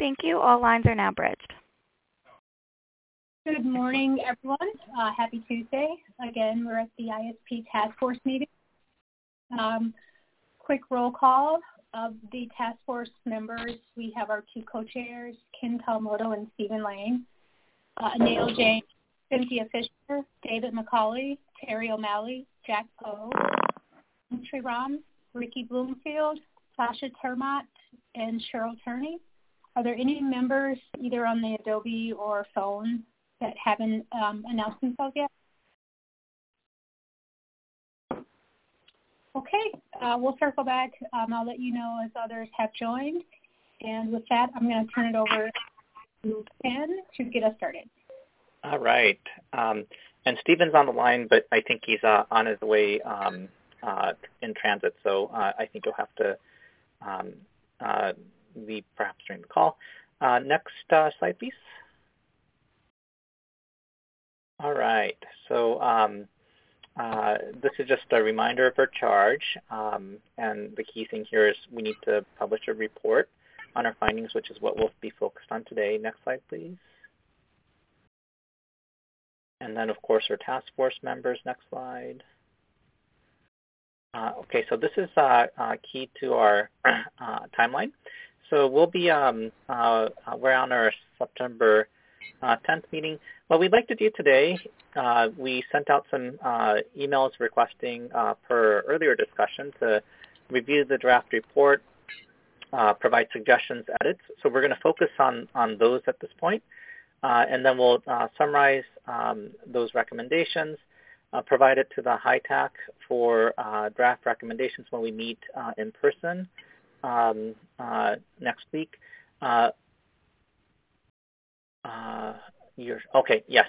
Thank you. All lines are now bridged. Good morning, everyone. Happy Tuesday. Again, we're at the ISP Task Force meeting. Quick roll call of the task force members. We have our two co-chairs, Ken Kawamoto and Stephen Lang, Anil Jain, Cynthia Fisher, David McCauley, Terry O'Malley, Jack Poe, Sri Ram, Ricky Bloomfield, Sasha Termott, and Cheryl Turney. Are there any members either on the Adobe or phone that haven't announced themselves yet? Okay, we'll circle back. I'll let you know as others have joined. And with that, I'm going to turn it over to Ken to get us started. All right. And Stephen's on the line, but I think he's on his way in transit, so I think you'll have to leave perhaps during the call. Next slide, please. All right. So this is just a reminder of our charge, and the key thing here is we need to publish a report on our findings, which is what we'll be focused on today. Next slide, please. And then, of course, our task force members. Next slide. Okay, so this is key to our timeline. So we'll be, we're on our September 10th meeting. What we'd like to do today, we sent out some emails requesting per earlier discussion to review the draft report, provide suggestions, edits. So we're going to focus on those at this point. And then we'll summarize those recommendations, provide it to the HITAC for draft recommendations when we meet in person next week. Okay, yes.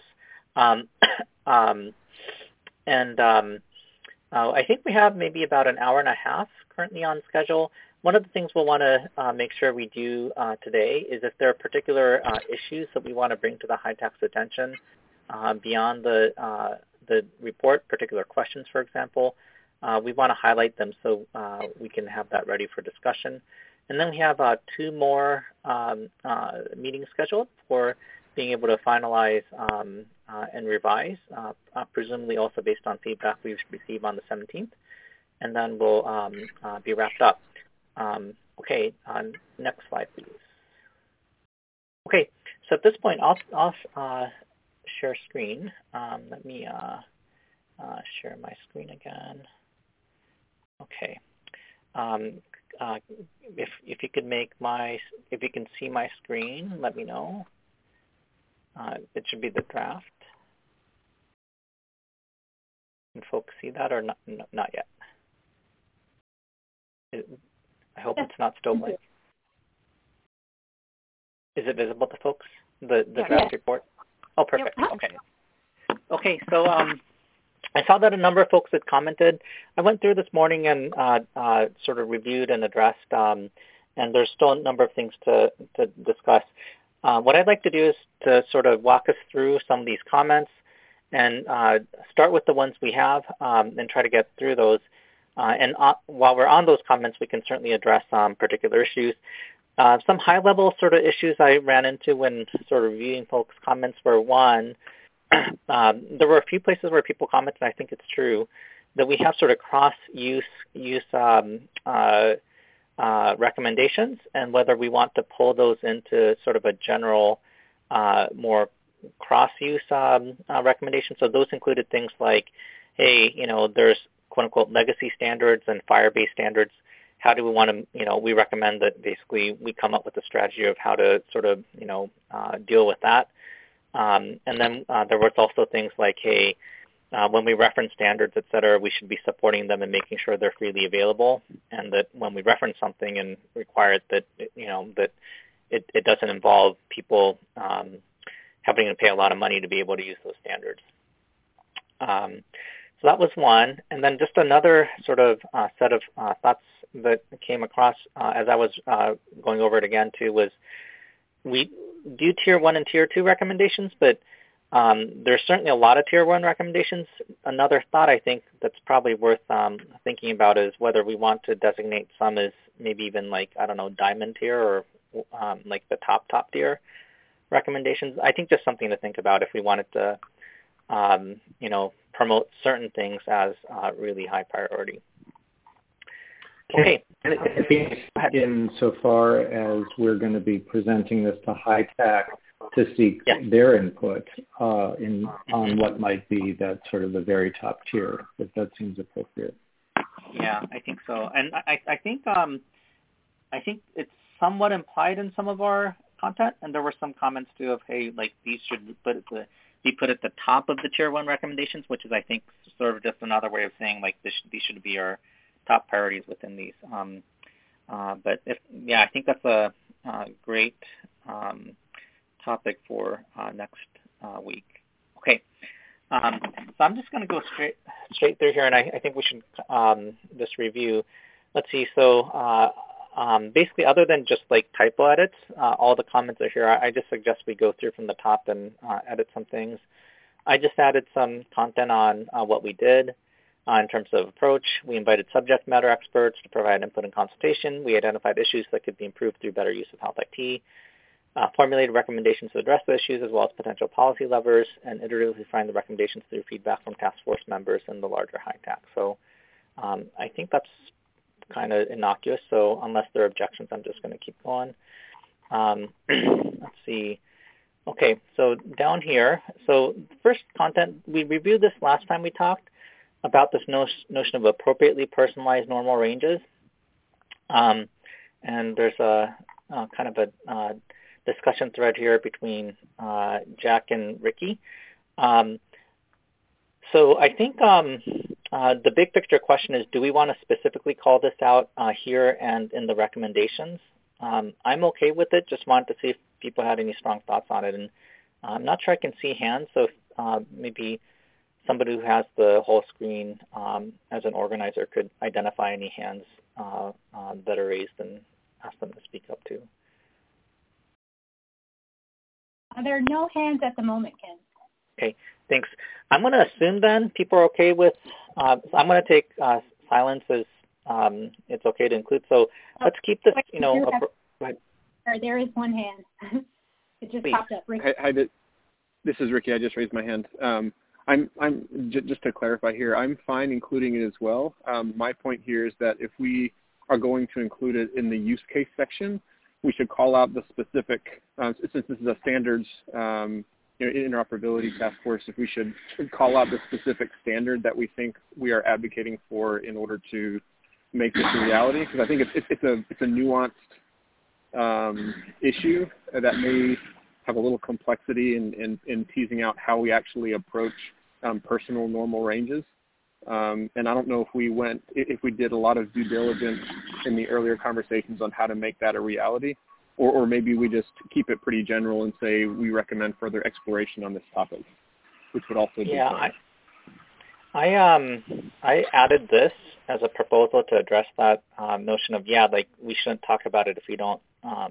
I think we have maybe about an hour and a half currently on schedule. One of the things we'll want to make sure we do today is if there are particular issues that we want to bring to the HITAC's attention beyond the report, particular questions, for example, we want to highlight them so we can have that ready for discussion. And then we have two more meetings scheduled for being able to finalize and revise, presumably also based on feedback we receive on the 17th. And then we'll be wrapped up. Okay, next slide, please. Okay, so at this point, I'll share screen. Let me share my screen again. Okay. If you could if you can see my screen, let me know. It should be the draft. Can folks see that or not yet? I hope it's not still blank. Is it visible to folks, the draft report? Oh, perfect. Yep. Okay. Okay, so I saw that a number of folks had commented. I went through this morning and sort of reviewed and addressed, and there's still a number of things to discuss. What I'd like to do is to sort of walk us through some of these comments and start with the ones we have and try to get through those. And while we're on those comments, we can certainly address particular issues. Some high-level sort of issues I ran into when sort of reviewing folks' comments were, one, there were a few places where people commented, and I think it's true, that we have sort of cross-use recommendations, and whether we want to pull those into sort of a general, more cross-use recommendation. So those included things like, hey, there's quote-unquote legacy standards and Firebase standards. How do we want to, we recommend that basically we come up with a strategy of how to sort of, deal with that. And then there was also things like, hey, when we reference standards, et cetera, we should be supporting them and making sure they're freely available, and that when we reference something and require it, that, that it doesn't involve people having to pay a lot of money to be able to use those standards. So that was one. And then just another sort of set of thoughts that came across as I was going over it again too was we do Tier 1 and Tier 2 recommendations, but there's certainly a lot of Tier 1 recommendations. Another thought I think that's probably worth thinking about is whether we want to designate some as maybe even like, I don't know, diamond tier like the top tier recommendations. I think just something to think about if we wanted to, promote certain things as really high priority. Okay. Insofar as we're going to be presenting this to HITAC to seek their input on what might be that sort of the very top tier, if that seems appropriate. Yeah, I think so, and I think it's somewhat implied in some of our content, and there were some comments too of, hey, like these should be put at the top of the tier 1 recommendations, which is, I think, sort of just another way of saying like these should be our top priorities within these. But I think that's a great topic for next week. Okay, so I'm just going to go straight through here, and I think we should just review. Let's see. So basically, other than just like typo edits, all the comments are here. I just suggest we go through from the top and edit some things. I just added some content on what we did. In terms of approach, we invited subject matter experts to provide input and consultation. We identified issues that could be improved through better use of Health IT, formulated recommendations to address the issues as well as potential policy levers, and iteratively refined the recommendations through feedback from task force members and the larger HITAC. So I think that's kind of innocuous. So unless there are objections, I'm just going to keep going. Let's see. Okay, so down here, so first content, we reviewed this last time we talked about this notion of appropriately personalized normal ranges. And there's a kind of a discussion thread here between Jack and Ricky. So I think the big picture question is, do we want to specifically call this out here and in the recommendations? I'm okay with it, just wanted to see if people had any strong thoughts on it. And I'm not sure I can see hands, so maybe somebody who has the whole screen as an organizer could identify any hands that are raised and ask them to speak up too. There are no hands at the moment, Ken. Okay, thanks. I'm going to assume then people are okay with, so I'm going to take silence as it's okay to include. So let's keep this, go ahead. There is one hand. It just popped up. Ricky. Hi, this is Ricky. I just raised my hand. I'm just to clarify here, I'm fine including it as well. My point here is that if we are going to include it in the use case section, we should call out the specific, since this is a standards interoperability task force, if we should call out the specific standard that we think we are advocating for in order to make this a reality, because I think it's a nuanced issue that may have a little complexity in teasing out how we actually approach personal normal ranges. And I don't know if we did a lot of due diligence in the earlier conversations on how to make that a reality, or maybe we just keep it pretty general and say we recommend further exploration on this topic, which would also be fun. I added this as a proposal to address that notion of, like we shouldn't talk about it if we don't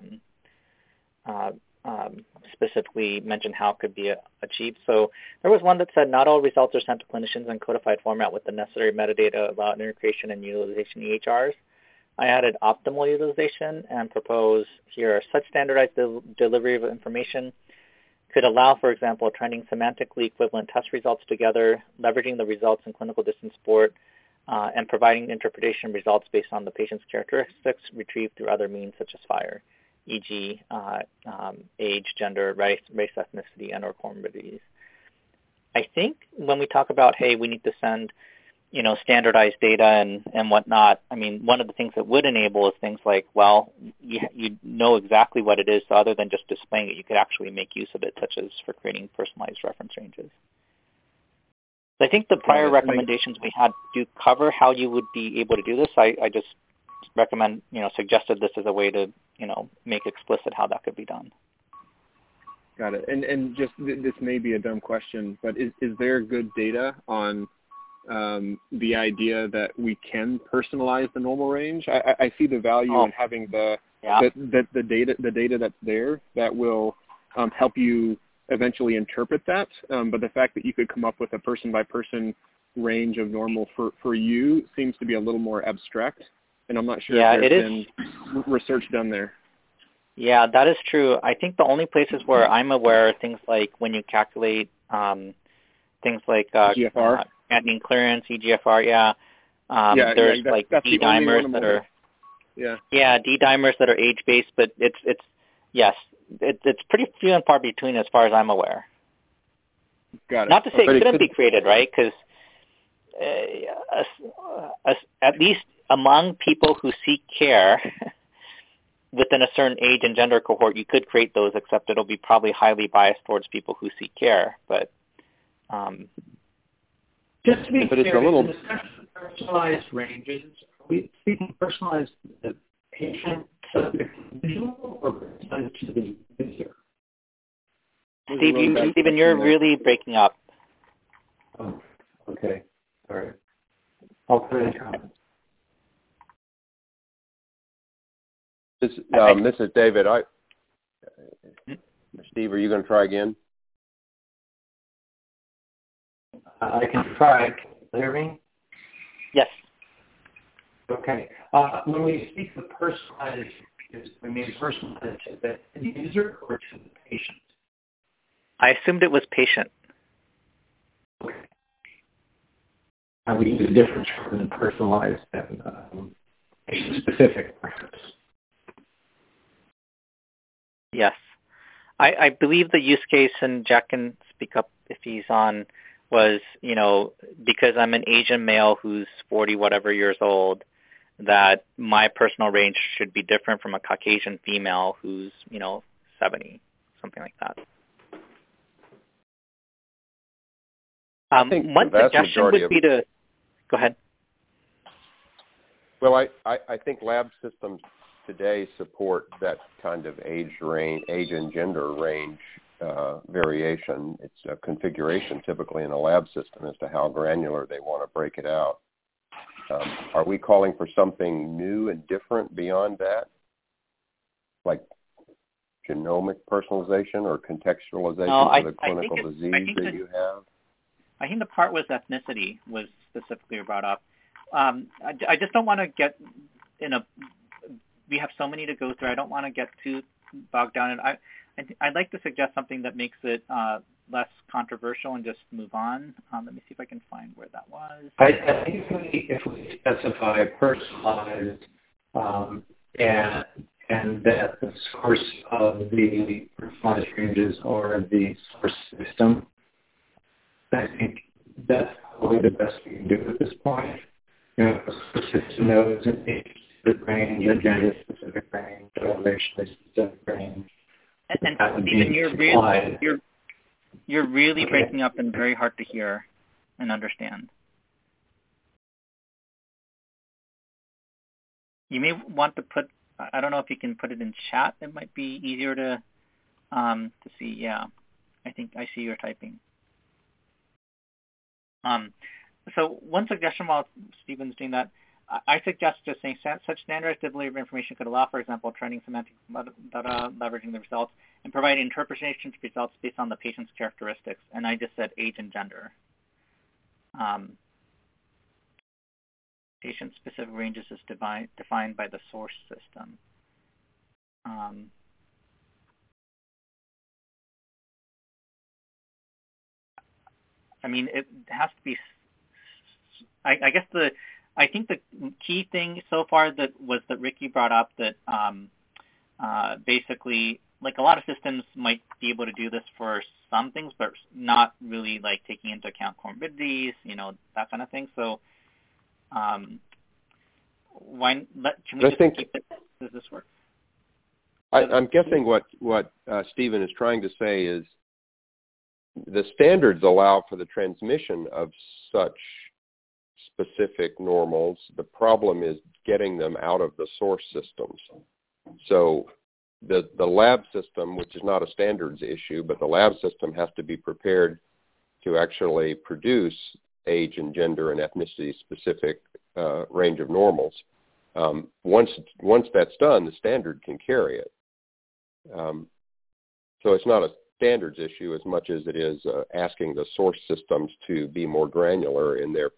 specifically mention how it could be achieved. So there was one that said not all results are sent to clinicians in codified format with the necessary metadata about integration and utilization EHRs. I added optimal utilization and propose here such standardized delivery of information could allow, for example, trending semantically equivalent test results together, leveraging the results in clinical distance support, and providing interpretation results based on the patient's characteristics retrieved through other means such as FHIR, e.g. Age, gender, race, ethnicity, and or comorbidities. I think when we talk about, hey, we need to send standardized data and whatnot, I mean, one of the things that would enable is things like, well, you know exactly what it is, so other than just displaying it, you could actually make use of it, such as for creating personalized reference ranges. I think the prior recommendations we had do cover how you would be able to do this. I just recommend, suggested this as a way to, make explicit how that could be done. Got it. And just this may be a dumb question, but is there good data on the idea that we can personalize the normal range? I see the value in having the data that's there that will help you eventually interpret that. But the fact that you could come up with a person by person range of normal for you seems to be a little more abstract, and I'm not sure if there's been research done there. Yeah, that is true. I think the only places where I'm aware are things like when you calculate things like EGFR, creatinine clearance, EGFR. Yeah, there's like D dimers that are D dimers that are age based, but it's pretty few and far between as far as I'm aware. Got it. Not to say it couldn't be created, right? Because at least among people who seek care within a certain age and gender cohort, you could create those, except it'll be probably highly biased towards people who seek care. But just to be clear, it's a little personalized ranges. Are we speaking personalized to the patient, subject, individual, or personalized to the user? Stephen, you're really breaking up. Oh, okay. All right. I'll put it in comments. This is David. Steve, are you going to try again? I can try. Can you hear me? Yes. Okay. When we speak of personalized, we mean personalized to the user or to the patient? I assumed it was patient. Okay. We use a different term than personalized and patient-specific, perhaps. Yes. I believe the use case, and Jack can speak up if he's on, was, because I'm an Asian male who's 40 whatever years old, that my personal range should be different from a Caucasian female who's, 70, something like that. One suggestion would be to go ahead. Well, I think lab systems today support that kind of age and gender range variation. It's a configuration typically in a lab system as to how granular they want to break it out. Are we calling for something new and different beyond that, like genomic personalization or contextualization for the clinical disease that you have? I think the part was ethnicity was specifically brought up. I just don't want to get we have so many to go through. I don't want to get too bogged down. And I'd like to suggest something that makes it less controversial and just move on. Let me see if I can find where that was. I think if we specify personalized and that the source of the personalized ranges are the source system, I think that's probably the best we can do at this point. The source system knows an age-specific range, a gender-specific range, a elevation-specific range. And Stephen, you're really breaking up and very hard to hear and understand. You may want to put, I don't know if you can put it in chat. It might be easier to see. Yeah, I think I see you're typing. So one suggestion while Stephen's doing that, I suggest just saying such standardized delivery of information could allow, for example, training semantic data, leveraging the results, and providing interpretations of results based on the patient's characteristics. And I just said age and gender. Patient-specific ranges is defined by the source system. I mean, it has to be. I think the key thing so far that Ricky brought up that basically, like, a lot of systems might be able to do this for some things, but not really like taking into account comorbidities, that kind of thing. So, can we just keep it? Does this work? I'm guessing what Stephen is trying to say is the standards allow for the transmission of such specific normals. The problem is getting them out of the source systems. So the lab system, which is not a standards issue, but the lab system has to be prepared to actually produce age and gender and ethnicity specific range of normals. Once that's done, the standard can carry it. So it's not a standards issue as much as it is asking the source systems to be more granular in their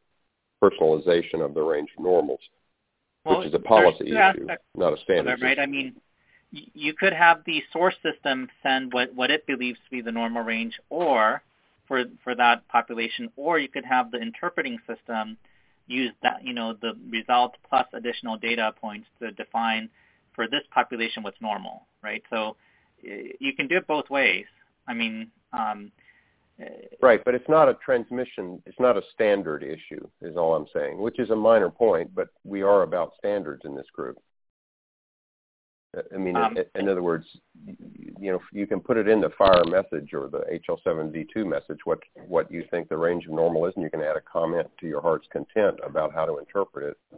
personalization of the range of normals, which is a policy issue, not a standards issue. Right? I mean, you could have the source system send what it believes to be the normal range, or for that population, or you could have the interpreting system use that, the result plus additional data points to define for this population what's normal, right? So you can do it both ways. I mean, right, but it's not a transmission, it's not a standard issue, is all I'm saying, which is a minor point, but we are about standards in this group. I mean, in other words, you can put it in the FIRE message or the HL7V2 message what you think the range of normal is, and you can add a comment to your heart's content about how to interpret it.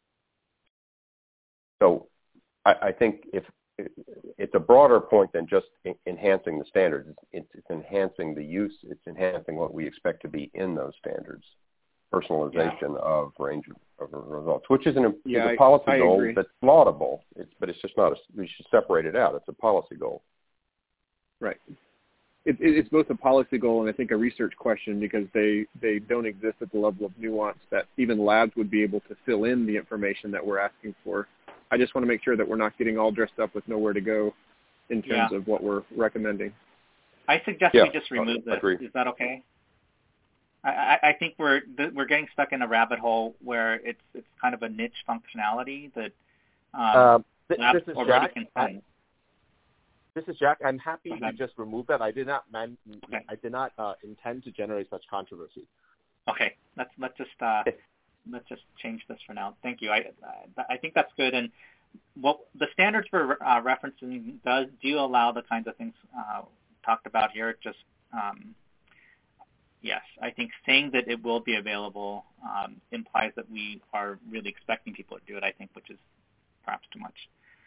So I think if it's a broader point than just enhancing the standards. It's enhancing the use. It's enhancing what we expect to be in those standards. Personalization of range of results, which is a policy goal agree. That's laudable. But it's just not. We should separate it out. It's a policy goal. Right. It's both a policy goal and I think a research question, because they don't exist at the level of nuance that even labs would be able to fill in the information that we're asking for. I just want to make sure that we're not getting all dressed up with nowhere to go in terms of what we're recommending. I suggest we just remove this. Agree. Is that okay? I think we're getting stuck in a rabbit hole where it's kind of a niche functionality that this is Jack. This is Jack. I'm happy to just remove that. I did not intend to generate such controversy. Okay, let's just change this for now. Thank you. I think that's good. And what the standards for referencing do allow the kinds of things talked about here. Just yes, I think saying that it will be available implies that we are really expecting people to do it, I think, which is perhaps too much.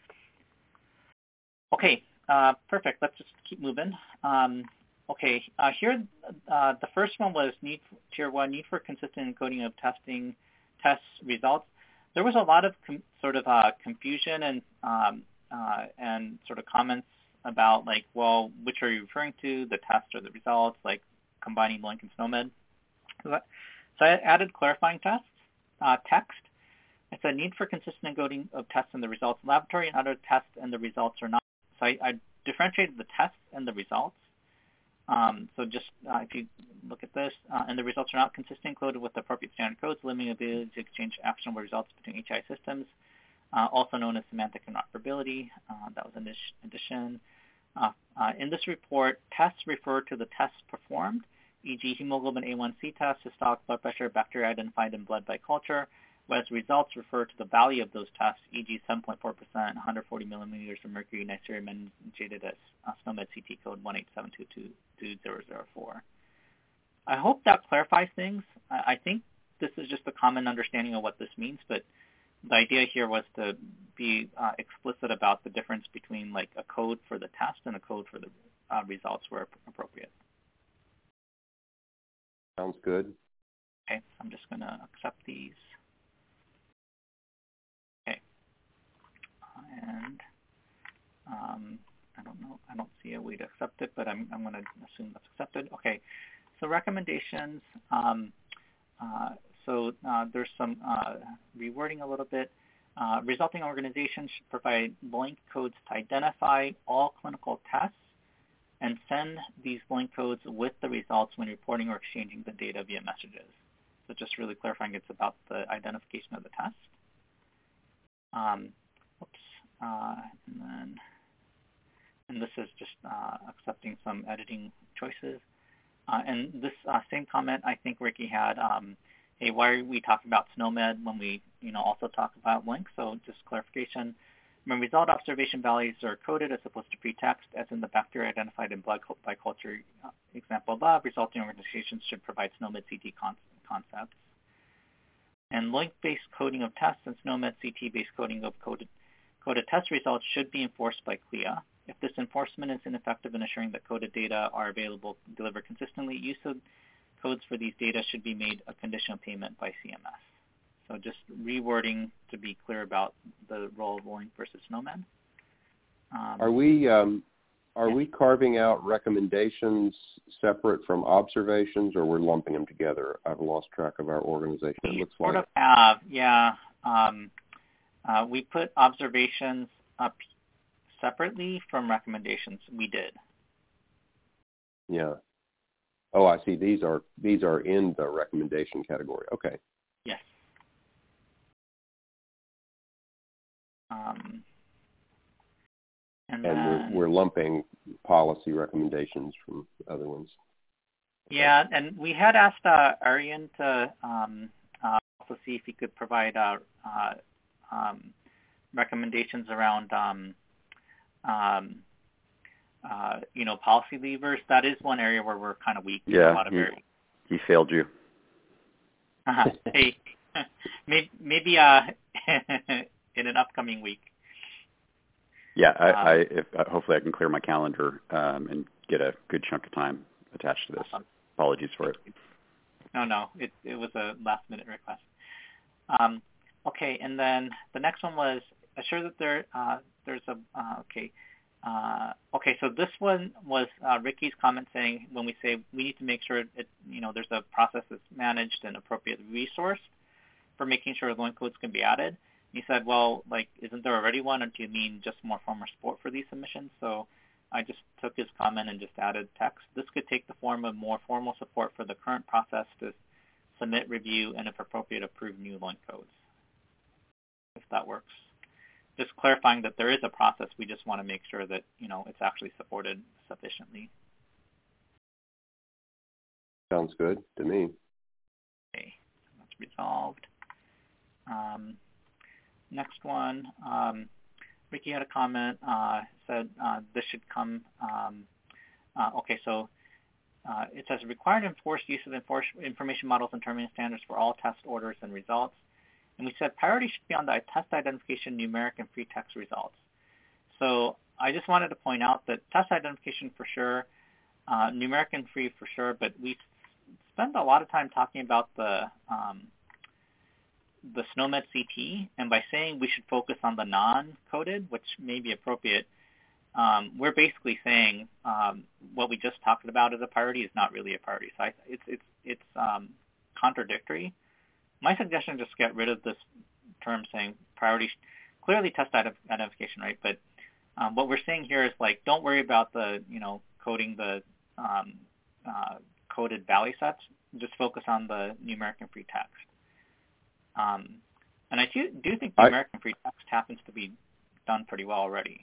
Okay, perfect. Let's just keep moving. Okay, here the first one was Tier 1, need for consistent encoding of test results. There was a lot of confusion and sort of comments about, like, well, which are you referring to, the test or the results, like combining BLINC and SNOMED. So I added clarifying text. It's a need for consistent encoding of tests and the results. Laboratory and other tests and the results are not. So I differentiated the tests and the results. So just if you look at this, and the results are not consistently encoded with the appropriate standard codes, limiting the ability to exchange actionable results between HI systems, also known as semantic interoperability. That was an addition. In this report, tests refer to the tests performed, e.g. hemoglobin A1C test, systolic blood pressure, bacteria identified in blood by culture, whereas results refer to the value of those tests, e.g. 7.4%, 140 millimeters of mercury, Neisseria meningitis, SNOMED CT code 187222004. I hope that clarifies things. I think this is just a common understanding of what this means, but the idea here was to be explicit about the difference between, like, a code for the test and a code for the results where appropriate. Sounds good. Okay, I'm just going to accept these. Okay. And I don't know. I don't see a way to accept it, but I'm going to assume that's accepted. Okay. So recommendations. There's some rewording a little bit. Resulting organizations should provide BLINC codes to identify all clinical tests and send these BLINC codes with the results when reporting or exchanging the data via messages. So just really clarifying it's about the identification of the test. And this is just accepting some editing choices. And this same comment I think Ricky had, hey, why are we talking about SNOMED when we also talk about BLINC? So just clarification. When result observation values are coded as opposed to pretext, as in the bacteria identified in blood by culture example above, resulting organizations should provide SNOMED CT concepts. And BLINC-based coding of tests and SNOMED CT-based coding of coded test results should be enforced by CLIA. If this enforcement is ineffective in assuring that coded data are available delivered consistently, use of codes for these data should be made a condition of payment by CMS. So just rewording to be clear about the role of BLINC versus SNOMED. Are we carving out recommendations separate from observations, or we're lumping them together? I've lost track of our organization. It looks like. Sort of have, yeah. We put observations up separately from recommendations. We did. Yeah. Oh, I see. These are in the recommendation category. Okay. Yes. And we're lumping policy recommendations from other ones. Okay. Yeah, and we had asked Aryan to also see if he could provide recommendations around policy levers. That is one area where we're kind of weak. Yeah, he failed you. Hey, maybe in an upcoming week. Yeah, hopefully I can clear my calendar and get a good chunk of time attached to this. Awesome. Apologies for it. No, it was a last-minute request. Okay, and then the next one was assure that there's a okay. So this one was Ricky's comment saying when we say we need to make sure there's a process that's managed and appropriately resourced for making sure loan codes can be added. He said, well, isn't there already one, or do you mean just more formal support for these submissions? So I just took his comment and just added text. This could take the form of more formal support for the current process to submit, review, and if appropriate, approve new loan codes, if that works. Just clarifying that there is a process. We just want to make sure that, it's actually supported sufficiently. Sounds good to me. Okay, so that's resolved. Next one, Ricky had a comment, said this should come, okay, so it says required enforced use of information models and terming standards for all test orders and results. And we said priority should be on the test identification, numeric, and free text results. So I just wanted to point out that test identification for sure, numeric and free for sure, but we spend a lot of time talking about the SNOMED CT, and by saying we should focus on the non-coded, which may be appropriate, we're basically saying what we just talked about as a priority is not really a priority. So it's contradictory. My suggestion is just get rid of this term saying priority, clearly test identification, right? But what we're saying here is don't worry about the, coding the coded value sets. Just focus on the numeric and free text. And I do think numeric and free text happens to be done pretty well already.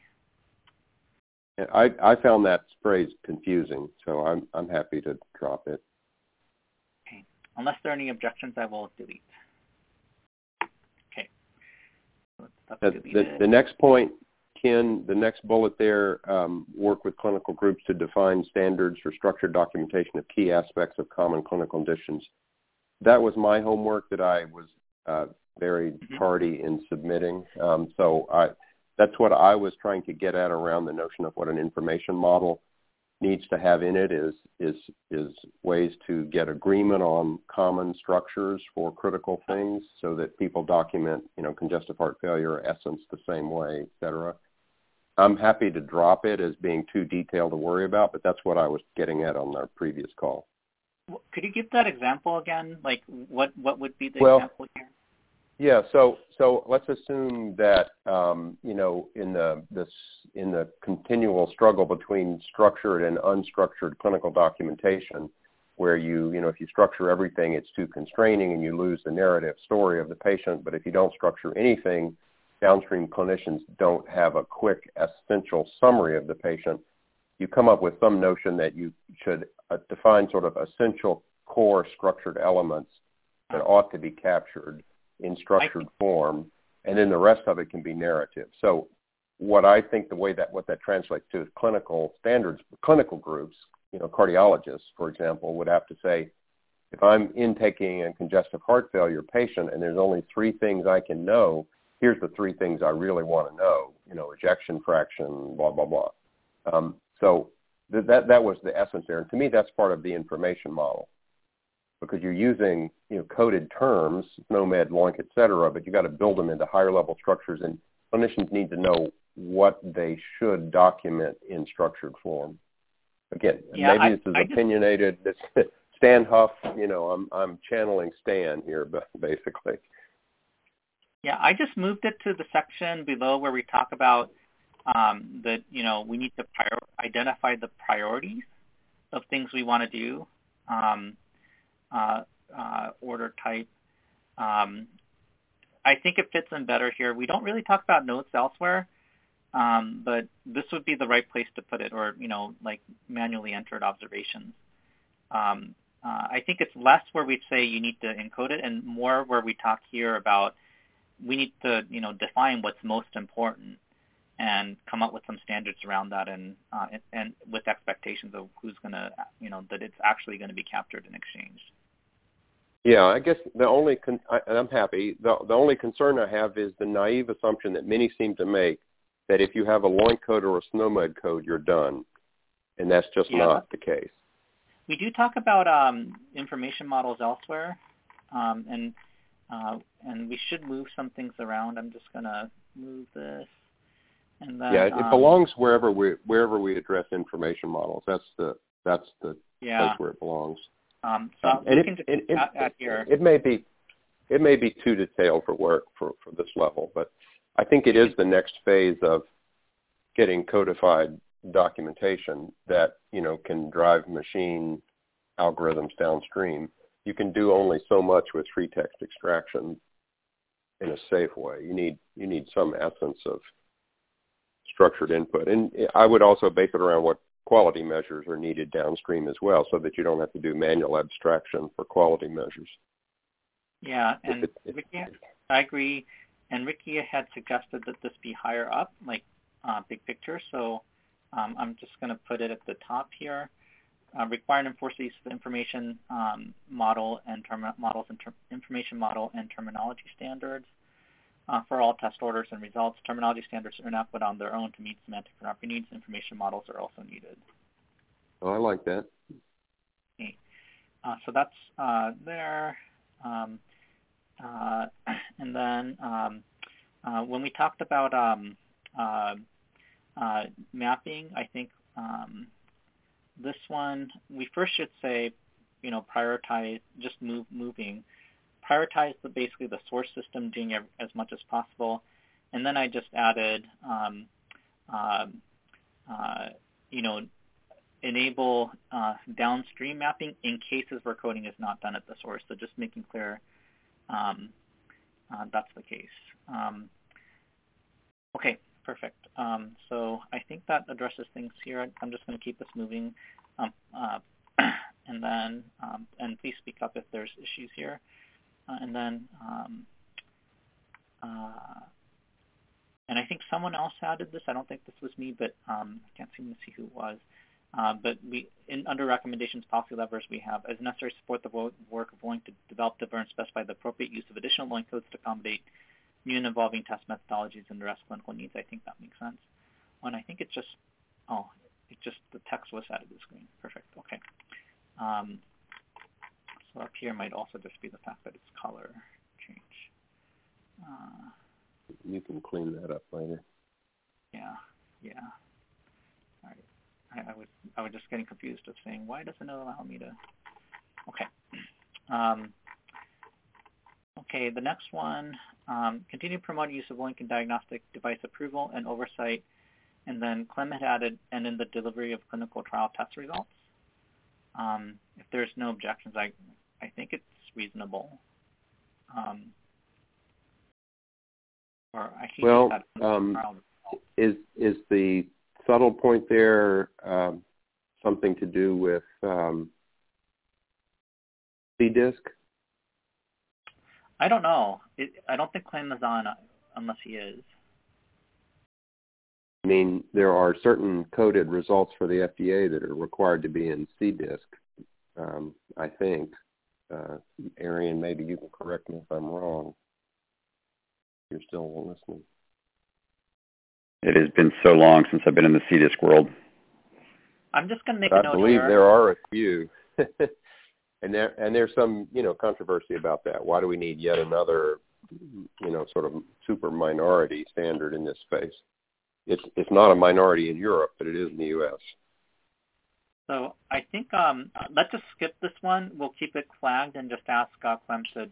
I found that phrase confusing, so I'm happy to drop it. Okay. Unless there are any objections, I will delete. Okay. The next point, Ken, the next bullet there, work with clinical groups to define standards for structured documentation of key aspects of common clinical conditions. That was my homework that I was very tardy in submitting. So that's what I was trying to get at around the notion of what an information model needs to have in it is ways to get agreement on common structures for critical things so that people document, congestive heart failure essence the same way, et cetera. I'm happy to drop it as being too detailed to worry about, but that's what I was getting at on our previous call. Could you give that example again? What would be the example here? Yeah, so let's assume that in the continual struggle between structured and unstructured clinical documentation, where if you structure everything, it's too constraining and you lose the narrative story of the patient. But if you don't structure anything, downstream clinicians don't have a quick essential summary of the patient. You come up with some notion that you should define sort of essential core structured elements that ought to be captured in structured form, and then the rest of it can be narrative. So what I think what that translates to is clinical standards, clinical groups, cardiologists, for example, would have to say, if I'm intaking a congestive heart failure patient and there's only 3 things I can know, here's the 3 things I really want to know, ejection fraction, blah, blah, blah. So that was the essence there. And to me, that's part of the information model, because you're using coded terms, SNOMED, LOINC, et cetera, but you got to build them into higher level structures, and clinicians need to know what they should document in structured form. Again, maybe this is opinionated. Stan Huff, I'm channeling Stan here, but basically. Yeah, I just moved it to the section below where we talk about that, we need to identify the priorities of things we want to do, order type. I think it fits in better here. We don't really talk about notes elsewhere, but this would be the right place to put it, or, like manually entered observations. I think it's less where we say you need to encode it and more where we talk here about we need to, define what's most important and come up with some standards around that and with expectations of who's going to, that it's actually going to be captured and exchanged. Yeah, I guess the only, and I'm happy, the only concern I have is the naive assumption that many seem to make that if you have a LOINC code or a SNOMED code, you're done. And that's just not the case. We do talk about information models elsewhere, and we should move some things around. I'm just going to move this. And then, it belongs wherever we address information models. That's the place where it belongs. So we can just add here. It may be too detailed for work for this level, but I think it is the next phase of getting codified documentation that can drive machine algorithms downstream. You can do only so much with free text extraction in a safe way. You need some essence of structured input, and I would also base it around what quality measures are needed downstream as well, so that you don't have to do manual abstraction for quality measures. Yeah, and Ricky, I agree. And Ricky had suggested that this be higher up, like big picture. So I'm just going to put it at the top here. Require and enforce the use of the information model and information model and terminology standards for all test orders and results. Terminology standards are not put on their own to meet semantic property needs. Information models are also needed. Oh, I like that. Okay. So that's there. And then when we talked about mapping, I think this one, we first should say, prioritize, just moving. Prioritize basically the source system, doing as much as possible. And then I just added, enable downstream mapping in cases where coding is not done at the source. So just making clear that's the case. Okay, perfect. So I think that addresses things here. I'm just going to keep this moving. And then, and please speak up if there's issues here. And then, and I think someone else added this. I don't think this was me, but I can't seem to see who it was. But under recommendations, policy levers, we have, as necessary, support the work of LOINC to develop, deliver, and specify the appropriate use of additional LOINC codes to accommodate new and evolving test methodologies and address clinical needs. I think that makes sense. And I think it's just, the text was added to the screen. Perfect. Okay. So up here might also just be the fact that it's color change. You can clean that up later. Yeah. All right. I was just getting confused of saying, why doesn't it allow me to? Okay. Okay, the next one, continue to promote use of LOINC in diagnostic device approval and oversight. And then Clem had added, and in the delivery of clinical trial test results. If there's no objections, I think it's reasonable. Is the subtle point there something to do with CDISC? I don't know. I don't think Clem is on unless he is. I mean, there are certain coded results for the FDA that are required to be in CDISC, I think. Arian, maybe you can correct me if I'm wrong. You're still listening. It has been so long since I've been in the CDISC world. I'm just going to make a note here. I believe there are a few. and there's some, controversy about that. Why do we need yet another, sort of super minority standard in this space? It's not a minority in Europe, but it is in the U.S. So I think let's just skip this one. We'll keep it flagged and just ask Clem to,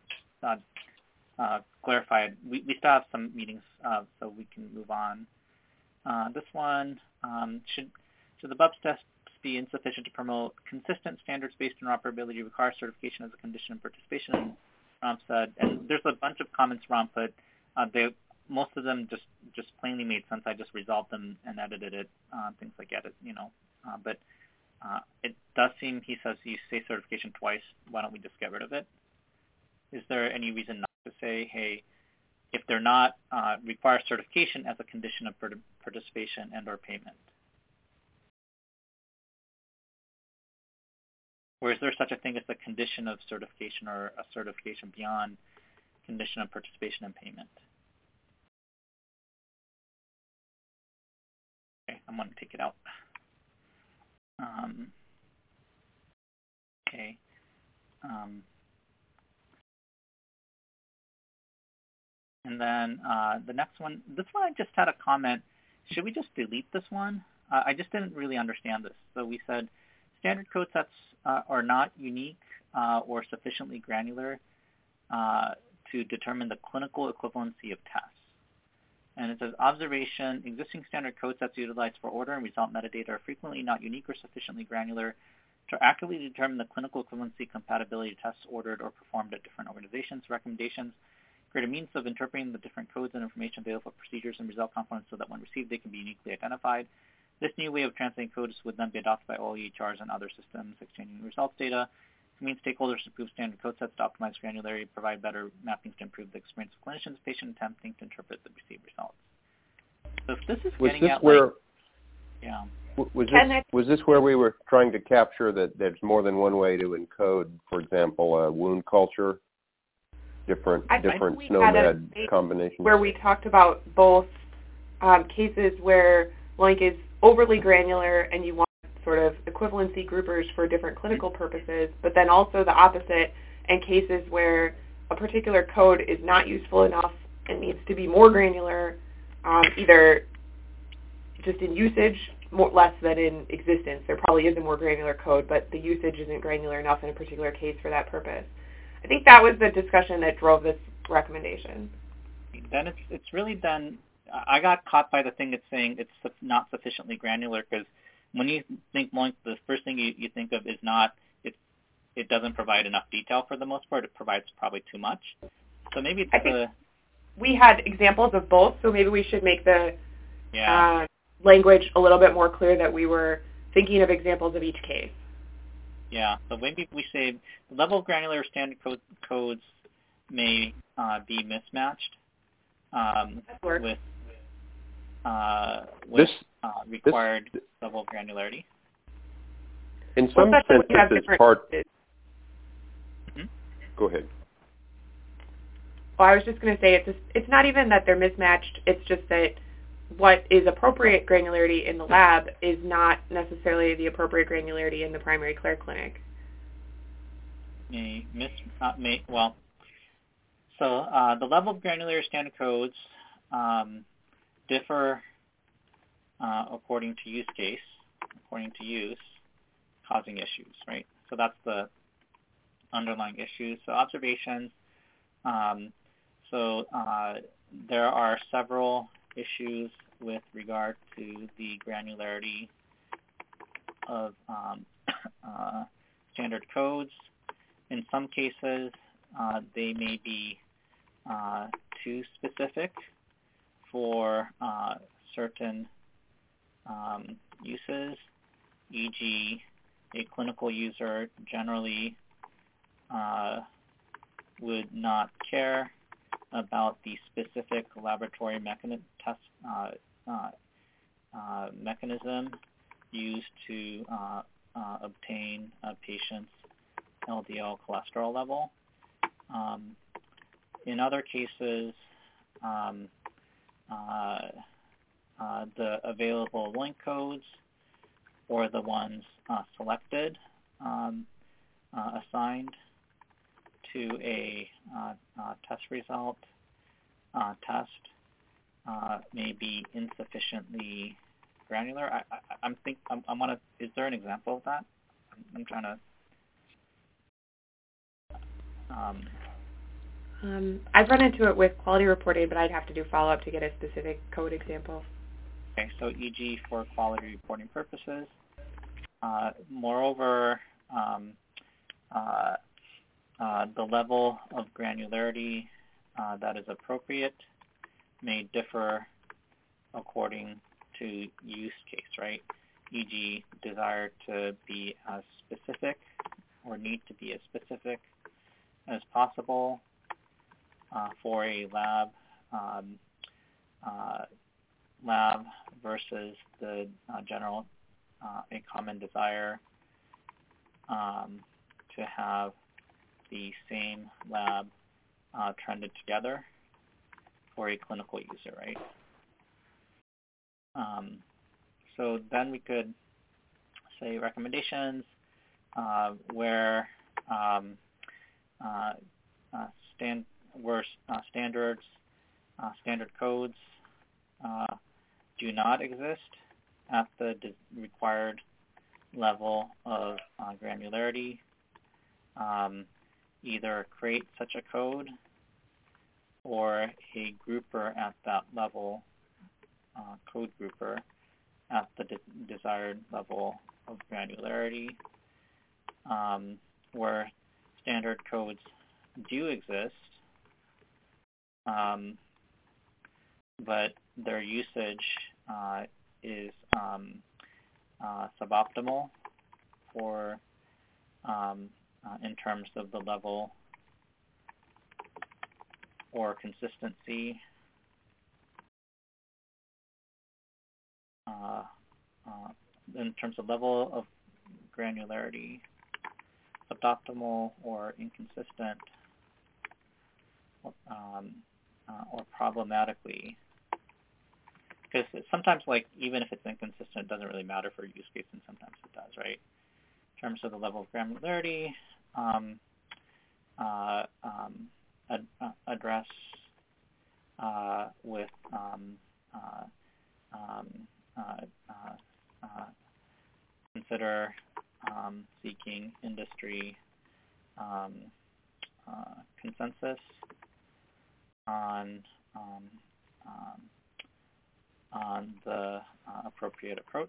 clarify it. We still have some meetings, so we can move on. this one, should the BUBS tests be insufficient to promote consistent standards-based interoperability, require certification as a condition of participation? And Ram said, and there's a bunch of comments Ram put. Most of them just plainly made sense. I just resolved them and edited it, things like edit, but it does seem, he says, you say certification twice, why don't we just get rid of it? Is there any reason not to say, hey, if they're not, require certification as a condition of participation and or payment? Or is there such a thing as a condition of certification or a certification beyond condition of participation and payment? Okay, I'm going to take it out. Okay. And then the next one, this one I just had a comment. Should we just delete this one? I just didn't really understand this. So we said standard code sets are not unique or sufficiently granular to determine the clinical equivalency of tests. And it says, observation, existing standard code sets utilized for order and result metadata are frequently not unique or sufficiently granular to accurately determine the clinical equivalency compatibility of tests ordered or performed at different organizations. Recommendations create a means of interpreting the different codes and information available for procedures and result components so that when received, they can be uniquely identified. This new way of translating codes would then be adopted by all EHRs and other systems exchanging results data. It means stakeholders to improve standard code sets to optimize granularity, provide better mappings to improve the experience of clinicians, patient attempting to interpret the received results. So if this is getting at where, yeah. Was this where we were trying to capture that there's more than one way to encode, for example, a wound culture, different SNOMED combinations? Where we talked about both cases where LOINC is overly granular and you want sort of equivalency groupers for different clinical purposes, but then also the opposite in cases where a particular code is not useful enough and needs to be more granular, either just in usage, less than in existence. There probably is a more granular code, but the usage isn't granular enough in a particular case for that purpose. I think that was the discussion that drove this recommendation. Then it's really done. I got caught by the thing it's saying it's not sufficiently granular, because when you think LOINC, the first thing you think of is not, it doesn't provide enough detail for the most part. It provides probably too much. So maybe it's we had examples of both, so maybe we should make the language a little bit more clear that we were thinking of examples of each case. Yeah, so maybe we say the level of granular standard codes may be mismatched with required level of granularity. In some sense, it's part. Go ahead. Well, I was just going to say it's not even that they're mismatched. It's just that what is appropriate granularity in the lab is not necessarily the appropriate granularity in the primary care clinic. So the level of granular standard codes differ according to use case, according to use, causing issues, right? So that's the underlying issue. So observations. There are several issues with regard to the granularity of standard codes. In some cases, they may be too specific for certain uses, e.g., a clinical user generally would not care about the specific laboratory mechanism used to obtain a patient's LDL cholesterol level. In other cases, the available LOINC codes or the ones selected, assigned to a test result may be insufficiently granular. Is there an example of that? I'm trying to. I've run into it with quality reporting, but I'd have to do follow-up to get a specific code example. Okay, so e.g. for quality reporting purposes. Moreover, the level of granularity that is appropriate may differ according to use case, right? E.g. desire to be as specific or need to be as specific as possible for a lab versus the general, a common desire to have the same lab trended together for a clinical user, right? So then we could say recommendations where standard codes do not exist at the required level of granularity. Either create such a code or a grouper at that level, code grouper at the desired level of granularity, where standard codes do exist, but their usage is suboptimal for in terms of the level or consistency in terms of level of granularity, suboptimal or inconsistent or problematically. Because sometimes, like, even if it's inconsistent, it doesn't really matter for use case, and sometimes it does, right? In terms of the level of granularity, address with consider seeking industry consensus on the appropriate approach.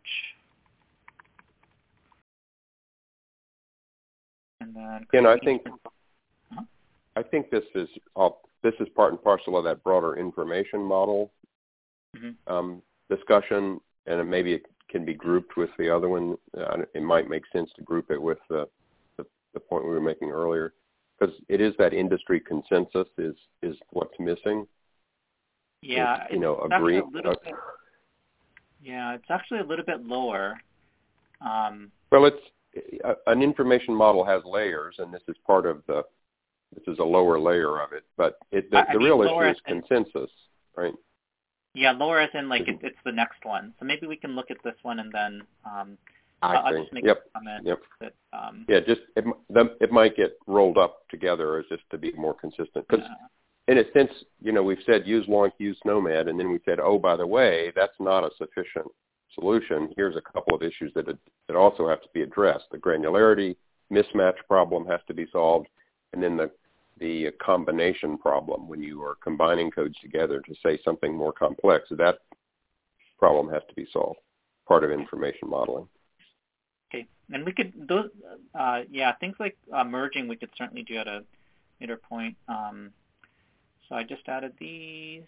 And then again, I think this is part and parcel of that broader information model discussion, and maybe it can be grouped with the other one. It might make sense to group it with the point we were making earlier, because it is that industry consensus is what's missing. Yeah, agree. Yeah, it's actually a little bit lower. Well, it's an information model has layers, and this is a lower layer of it. But the real issue is consensus, right? Yeah, lower as in it's the next one. So maybe we can look at this one and then I'll just make a comment. Yep. That, it might get rolled up together as just to be more consistent. Because in a sense, we've said use LOINC, use SNOMED, and then we said, oh, by the way, that's not a sufficient solution. Here's a couple of issues that also have to be addressed. The granularity mismatch problem has to be solved, and then the combination problem when you are combining codes together to say something more complex. That problem has to be solved. Part of information modeling. Okay, and we could things like merging we could certainly do at a later point. So I just added these.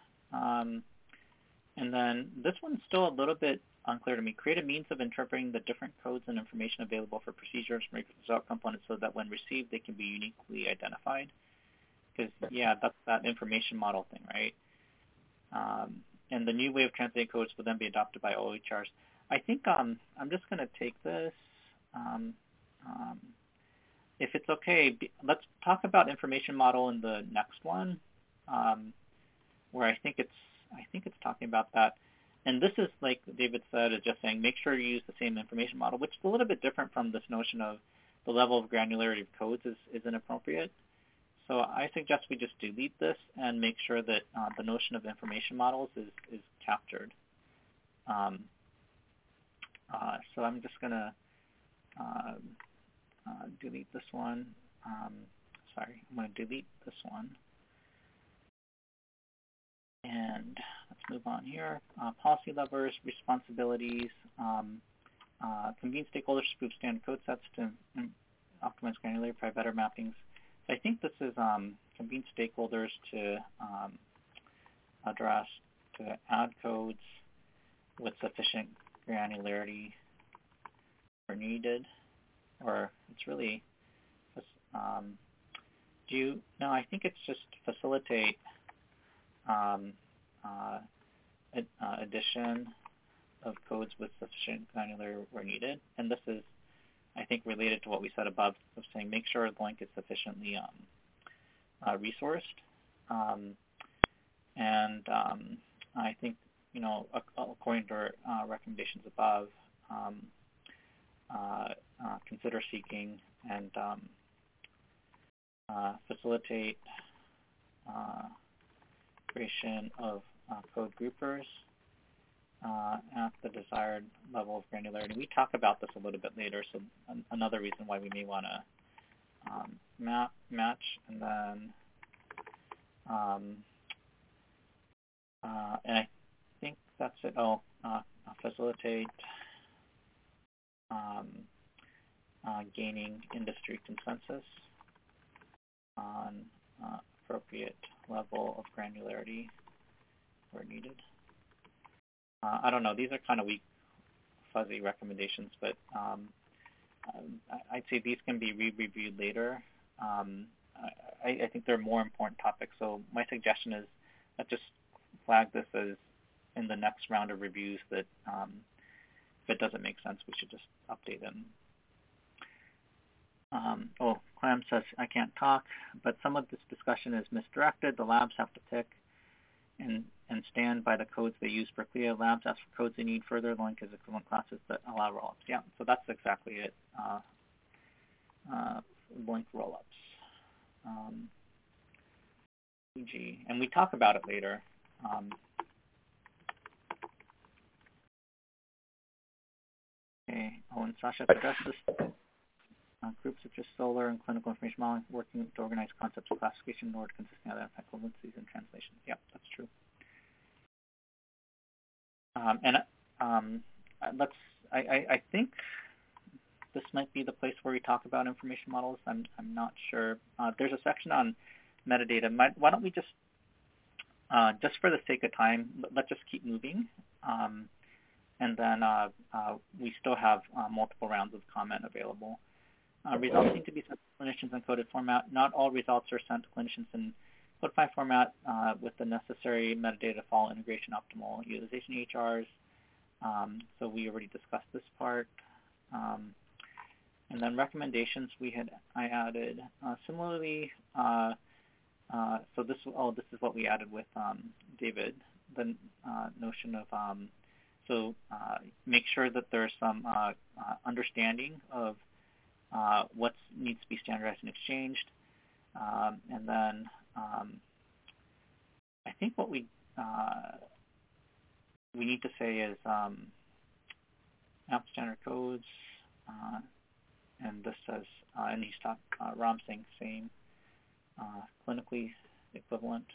And then this one's still a little bit unclear to me. Create a means of interpreting the different codes and information available for procedures from result components so that when received, they can be uniquely identified. Because, that's that information model thing, right? And the new way of translating codes will then be adopted by OHRs. I think I'm just going to take this. If it's okay, let's talk about information model in the next one, where I think it's talking about that. And this is, like David said, is just saying make sure you use the same information model, which is a little bit different from this notion of the level of granularity of codes is inappropriate. So I suggest we just delete this and make sure that the notion of information models is captured. So I'm just going to delete this one. I'm going to delete this one. And let's move on here. Policy levers, responsibilities, convene stakeholders to prove standard code sets to optimize granularity, provide better mappings. So I think this is convene stakeholders to add codes with sufficient granularity where needed, or it's really, no, I think it's just facilitate addition of codes with sufficient granularity where needed. And this is, I think, related to what we said above of saying make sure the link is sufficiently resourced. I think, according to recommendations above, consider seeking and facilitate creation of code groupers at the desired level of granularity. We talk about this a little bit later, so another reason why we may want to match, and then and I think that's it. Facilitate gaining industry consensus on appropriate level of granularity where needed. I don't know. These are kind of weak, fuzzy recommendations, but I'd say these can be re-reviewed later. I think they're more important topics. So my suggestion is let's just flag this as in the next round of reviews that if it doesn't make sense, we should just update them. Clam says, I can't talk, but some of this discussion is misdirected. The labs have to pick and stand by the codes they use for CLIA. Labs ask for codes they need further. The link is equivalent classes that allow rollups. Yeah, so that's exactly it. Link rollups. And we talk about it later. Okay, and Sasha addressed this. Groups such as Solar and clinical information modeling working to organize concepts of classification in order to consistently identify equivalencies and translations. Yep, that's true. I think this might be the place where we talk about information models. I'm not sure. There's a section on metadata. Why don't we just for the sake of time, let's just keep moving. And then we still have multiple rounds of comment available. Results need to be sent to clinicians in coded format. Not all results are sent to clinicians in code file format with the necessary metadata to follow integration optimal utilization EHRs. So we already discussed this part. And then recommendations I added. Similarly, so this is what we added with David, the notion of make sure that there's some understanding of what needs to be standardized and exchanged. And then I think what we need to say is app standard codes, and this says, and he's Ram saying same, clinically equivalent.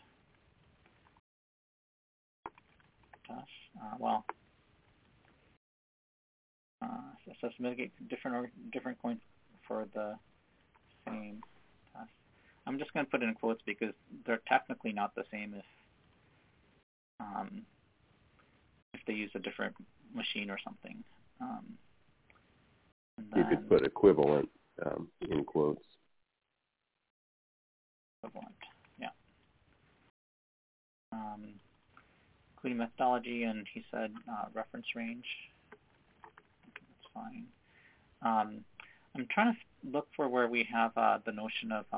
It says mitigate different points for the same test. I'm just going to put it in quotes because they're technically not the same if they use a different machine or something. You could put equivalent in quotes. Equivalent, yeah. Including methodology, and he said reference range. That's fine. I'm trying to look for where we have the notion of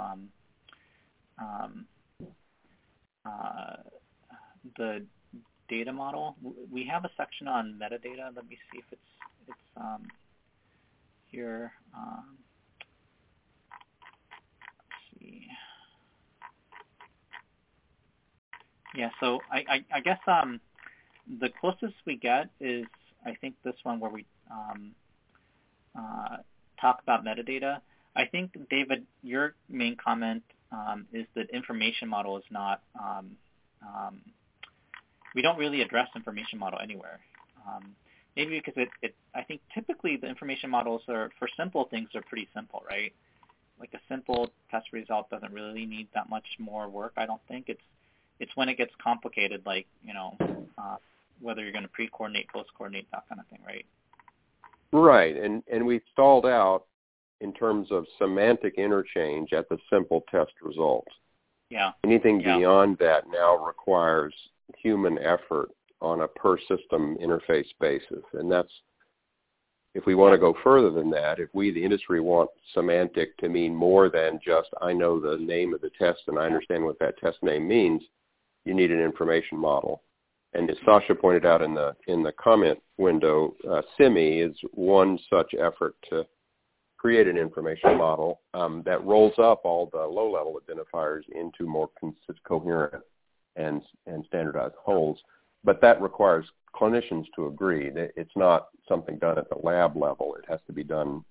the data model. We have a section on metadata. Let me see if it's here. Let's see. Yeah, so I guess the closest we get is I think this one where we talk about metadata. I think, David, your main comment is that information model is not we don't really address information model anywhere. Maybe because I think typically the information models are, for simple things, are pretty simple, right? Like a simple test result doesn't really need that much more work, I don't think. It's when it gets complicated, like, whether you're going to pre-coordinate, post-coordinate, that kind of thing, right? Right, and we've stalled out in terms of semantic interchange at the simple test result. Yeah. Anything beyond that now requires human effort on a per-system interface basis, and that's, if we want to go further than that, if we, the industry, want semantic to mean more than just I know the name of the test and I understand what that test name means, you need an information model. And as Sasha pointed out in the comment window, CIMI is one such effort to create an information model that rolls up all the low-level identifiers into more coherent and standardized wholes. But that requires clinicians to agree. It's not something done at the lab level. It has to be done,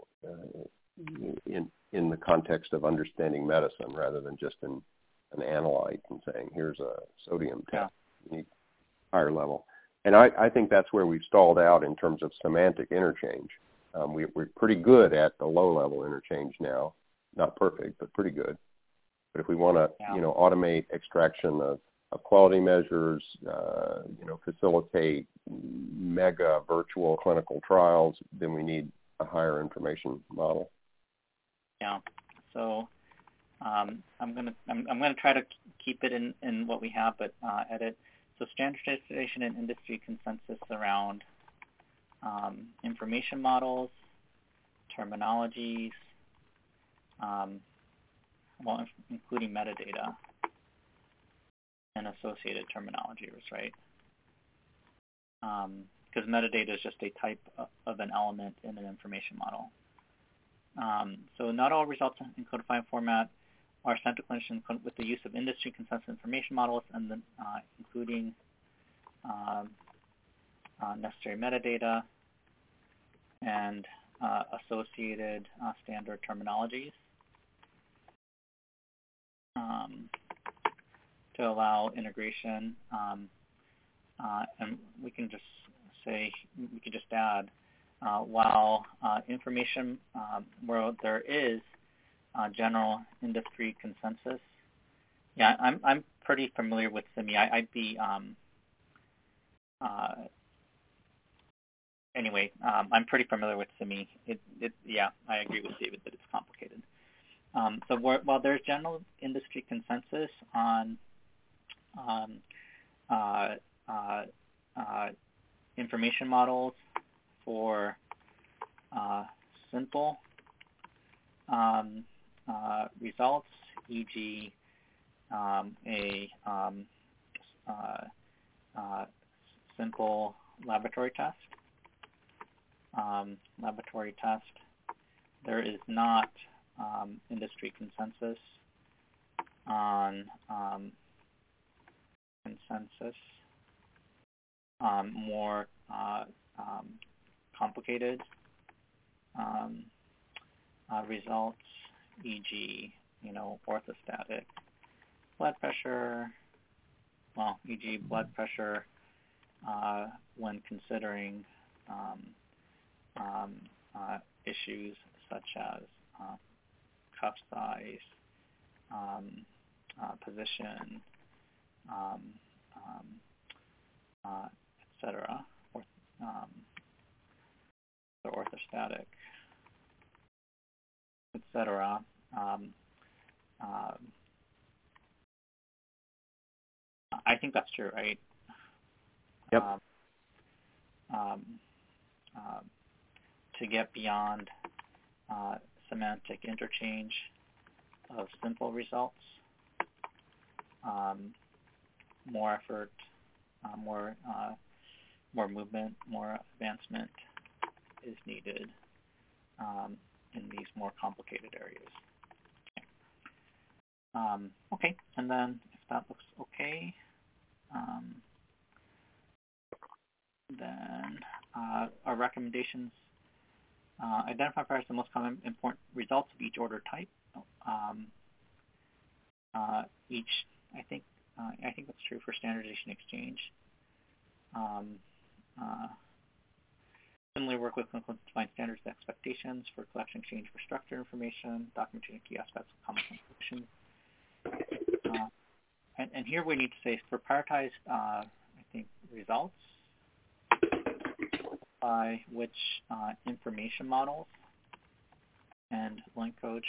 in the context of understanding medicine rather than just an analyte and saying, here's a sodium test. You need higher level. And I think that's where we've stalled out in terms of semantic interchange. We're pretty good at the low-level interchange now. Not perfect, but pretty good. But if we want to, automate extraction of quality measures, facilitate mega virtual clinical trials, then we need a higher information model. Yeah. So I'm gonna try to keep it in what we have, but edit. So standardization and industry consensus around information models, terminologies, including metadata and associated terminologies, right? Because metadata is just a type of an element in an information model. So not all results in codified format are sent to clinicians with the use of industry consensus information models, and then, including necessary metadata and associated standard terminologies to allow integration. And we can just add, while information where there is general industry consensus. Yeah, I'm pretty familiar with CIMI. I'd be anyway. I'm pretty familiar with CIMI. I agree with David that it's complicated. So while there's general industry consensus on information models for simple results, e.g. a simple laboratory test. There is not industry consensus on more complicated results, e.g., orthostatic blood pressure. Well, e.g., blood pressure when considering issues such as cuff size, position, etc. The orthostatic, etc. I think that's true, right? Yep. To get beyond semantic interchange of simple results, more effort, more movement, more advancement is needed in these more complicated areas. Okay, and then if that looks okay, then our recommendations identify first the most common important results of each order type. I think I think that's true for standardization exchange. Similarly, work with clinical to define standards and expectations for collection exchange for structured information, documentation key aspects of common solutions. And here we need to say for prioritized, I think, results by which information models and link coach.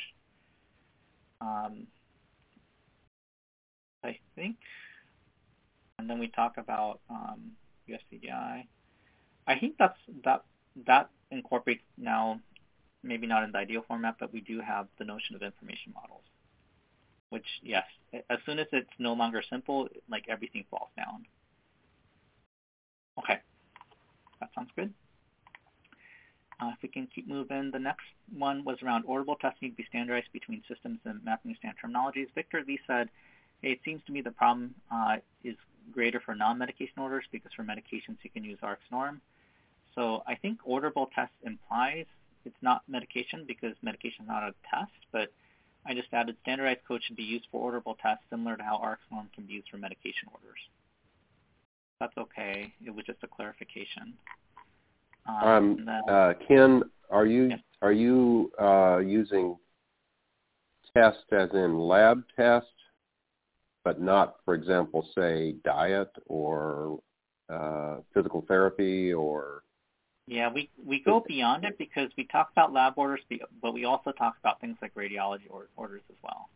I think, and then we talk about USCDI. I think that incorporates now, maybe not in the ideal format, but we do have the notion of information models, which, yes, as soon as it's no longer simple, like everything falls down. Okay, that sounds good. If we can keep moving, the next one was around orderable testing to be standardized between systems and mapping standard terminologies. Victor Lee said, hey, it seems to me the problem is greater for non-medication orders because for medications you can use RxNorm. So I think orderable test implies it's not medication because medication is not a test, but I just added standardized code should be used for orderable tests similar to how RxNorm can be used for medication orders. That's okay. It was just a clarification. Ken, are you using test as in lab test, but not, for example, say diet or physical therapy or? Yeah, we go beyond it because we talk about lab orders, but we also talk about things like radiology orders as well.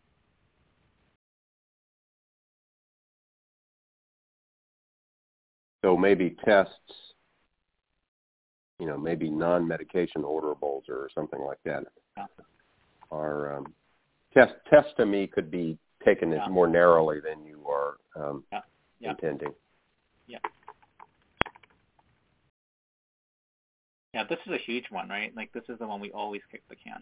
So maybe tests, maybe non-medication orderables or something like that. Yeah. Or test to me could be taken as more narrowly than you are intending. Yeah. Yeah, this is a huge one, right? Like this is the one we always kick the can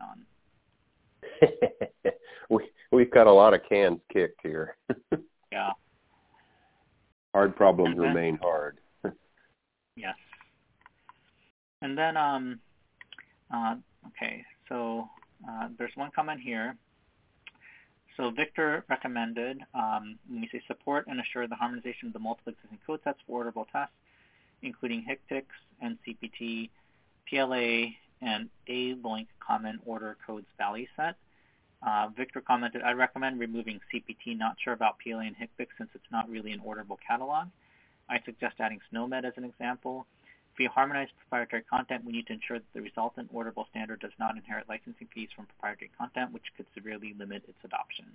on. We've got a lot of cans kicked here. Yeah. Hard problems remain hard. Yes. And then, okay, so there's one comment here. So Victor recommended, when we say support and assure the harmonization of the multiple existing code sets for orderable tests, including HCTICS, NCPT, PLA, and A-LOINC common order codes value set. Victor commented, I recommend removing CPT, not sure about PLA and HCTICS since it's not really an orderable catalog. I suggest adding SNOMED as an example. If we harmonize proprietary content, we need to ensure that the resultant orderable standard does not inherit licensing fees from proprietary content, which could severely limit its adoption.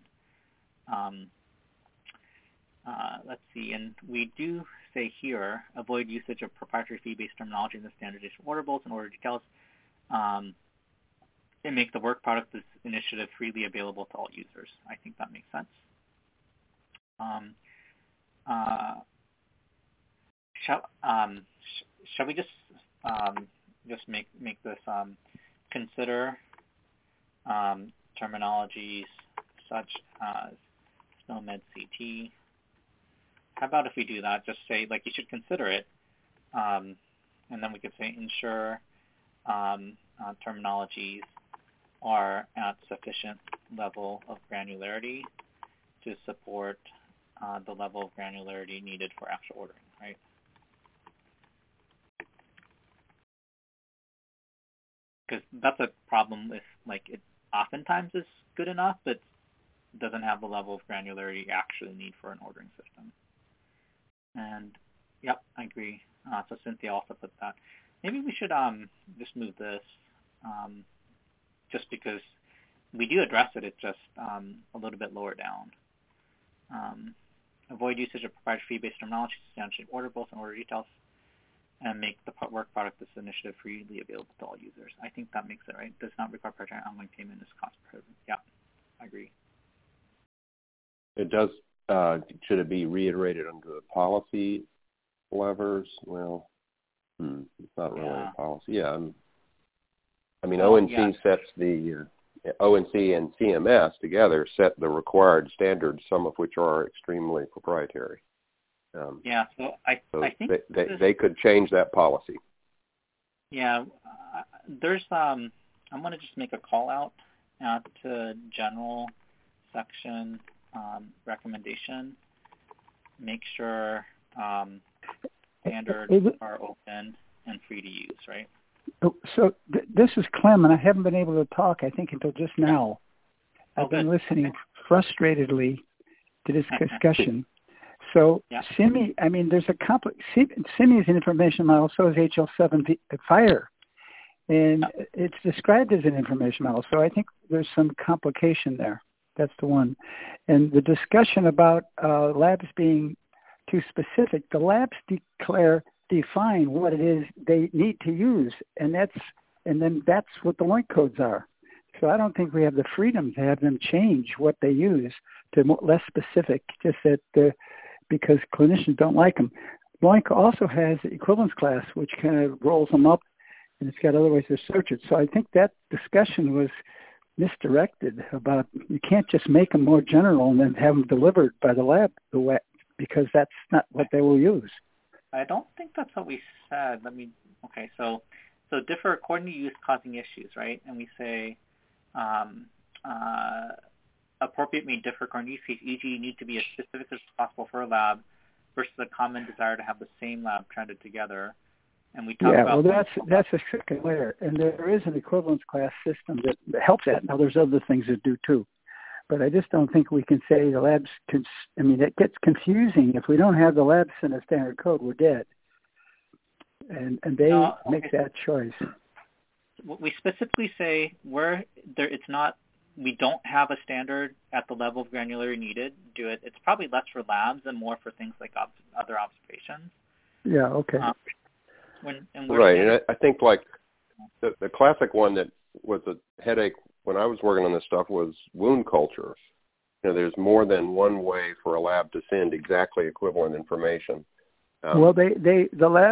Let's see, and we do say here, avoid usage of proprietary fee-based terminology in the standardization orderables in order to tell us and make the work product this initiative freely available to all users. I think that makes sense. Shall we just make this consider terminologies such as SNOMED CT? How about if we do that? Just say like you should consider it, and then we could say ensure terminologies are at sufficient level of granularity to support the level of granularity needed for actual ordering, right? Because that's a problem with, like, it oftentimes is good enough, but doesn't have the level of granularity you actually need for an ordering system. And, yep, I agree. So Cynthia also put that. Maybe we should just move this, just because we do address it, it's just a little bit lower down. Avoid usage of proprietary fee-based terminology to establish orderables and order details, and make the work product this initiative freely available to all users. I think that makes it right. Does not require proprietary online payment is cost prohibitive. Yeah, I agree. It does. Should it be reiterated under the policy levers? Well, it's not really a policy. Yeah, I mean, ONC sets the ONC and CMS together set the required standards, some of which are extremely proprietary. So I think they could change that policy. Yeah, there's I'm going to just make a call out to general section recommendation. make sure standards are open and free to use, right? So this is Clem, and I haven't been able to talk, I think, until just now. I've been listening frustratedly to this discussion. So CIMI, I mean, there's CIMI is an information model, so is HL7 FIRE. And it's described as an information model, so I think there's some complication there. That's the one. And the discussion about labs being too specific, the labs define what it is they need to use, and then that's what the LOINC codes are. So I don't think we have the freedom to have them change what they use to less specific, just that because clinicians don't like them. LOINC also has the equivalence class, which kind of rolls them up, and it's got other ways to search it. So I think that discussion was misdirected about you can't just make them more general and then have them delivered by the lab because that's not what they will use. I don't think that's what we said. So differ according to use causing issues, right? And we say appropriate may differ according to use case, e.g. need to be as specific as possible for a lab versus a common desire to have the same lab trended together. And we talk about that's a second layer, and there is an equivalence class system that helps that. Now there's other things that do too, but I just don't think we can say the labs. It gets confusing if we don't have the labs in a standard code. We're dead, and they make that choice. We specifically say it's not. We don't have a standard at the level of granularity needed. It's probably less for labs and more for things like other observations. Yeah. Okay. And I think like the classic one that was a headache when I was working on this stuff was wound culture. There's more than one way for a lab to send exactly equivalent information. The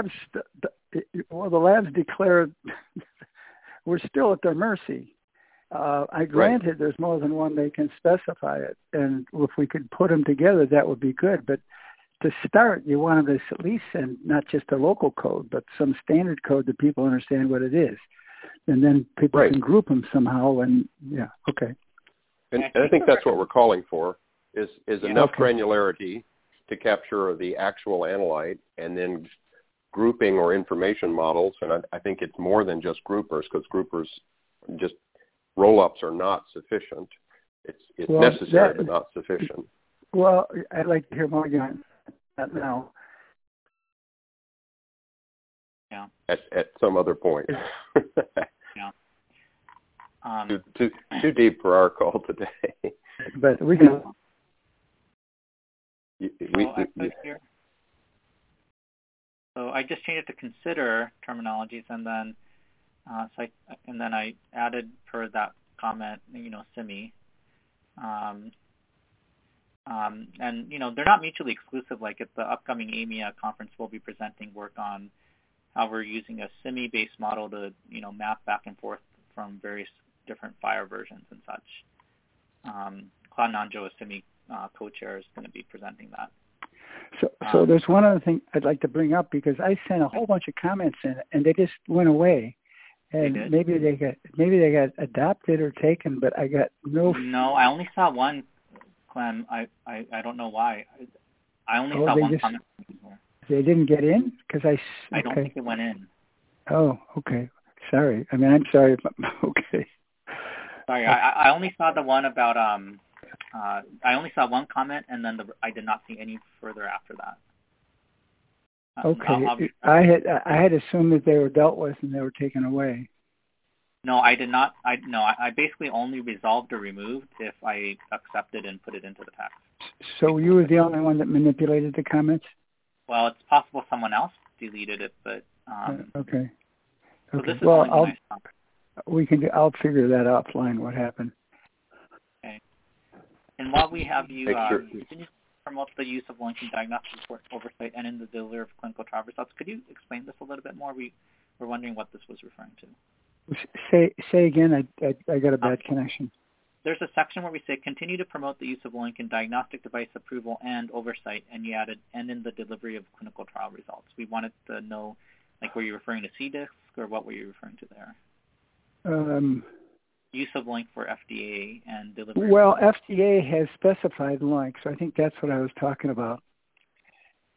labs declared we're still at their mercy. Granted, there's more than one they can specify it, and if we could put them together, that would be good. But to start, you want them to at least send not just a local code, but some standard code that people understand what it is. And then people can group them somehow. And okay. And I think that's what we're calling for is enough granularity to capture the actual analyte, and then grouping or information models. And I think it's more than just groupers, because groupers just roll-ups are not sufficient. It's necessary but not sufficient. Well, I'd like to hear more on that now. Yeah. At some other point. Yeah. Too deep for our call today. But we can. So I just changed it to consider terminologies, and then I added per that comment, CIMI. And they're not mutually exclusive. Like at the upcoming AMIA conference, we'll be presenting work on how we're using a CIMI-based model to map back and forth from various different FIRE versions and such. Claude Nanjo, a CIMI co-chair, is going to be presenting that. So there's one other thing I'd like to bring up, because I sent a whole bunch of comments in, and they just went away. And maybe they got adopted or taken, but I got no. No, I only saw one, Clem. I don't know why. I only saw one comment. They didn't get in because I don't think it went in. Oh, okay. Sorry. I'm sorry. Okay. Sorry, I only saw the one about I only saw one comment, and then I did not see any further after that. Okay. I had assumed that they were dealt with and they were taken away. No, I did not. I basically only resolved or removed if I accepted and put it into the text. So you were the only one that manipulated the comments? Well, it's possible someone else deleted it, but okay. So this is well, I'll figure that out offline. What happened? Okay. And while we have you, continue to promote the use of LOINC in diagnostic report oversight and in the delivery of clinical trial results. Could you explain this a little bit more? We were wondering what this was referring to. Say again. I got a bad connection. There's a section where we say continue to promote the use of LOINC in diagnostic device approval and oversight, and you added and in the delivery of clinical trial results. We wanted to know, like, were you referring to CDISC or what were you referring to there? Use of LOINC for FDA and delivery. Well, FDA has specified LOINC, so I think that's what I was talking about.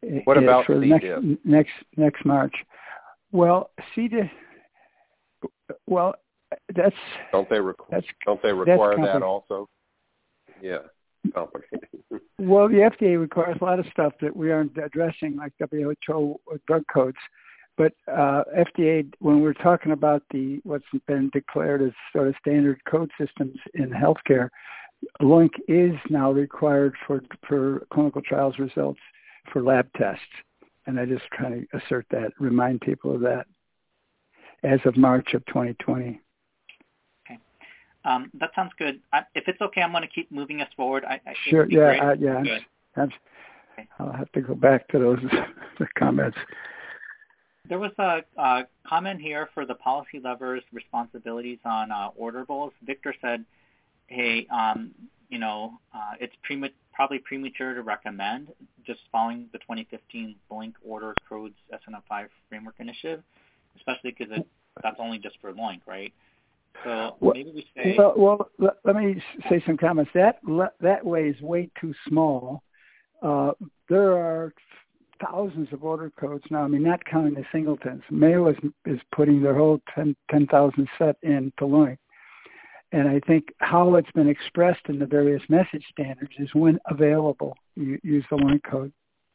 What about for next March? Well, C. diff. Well, that's don't they require that also? Yeah, complicated. Well, the FDA requires a lot of stuff that we aren't addressing, like WHO drug codes. But FDA, when we're talking about what's been declared as sort of standard code systems in healthcare, LOINC is now required for clinical trials results for lab tests. And I just trying to assert that, remind people of that, as of March of 2020. Okay. That sounds good. If it's okay, I'm going to keep moving us forward. Sure, yeah. I'll have to go back to those the comments. There was a comment here for the policy levers' responsibilities on orderables. Victor said, hey, it's probably premature to recommend just following the 2015 LOINC Order Codes SNF5 Framework Initiative, especially because that's only just for LOINC, right? So maybe we say... Well, let me say some comments. That way is way too small. There are thousands of order codes now. I mean, not counting the singletons. Mayo is putting their whole 10,000 set into LOINC. And I think how it's been expressed in the various message standards is when available, you use the LOINC code.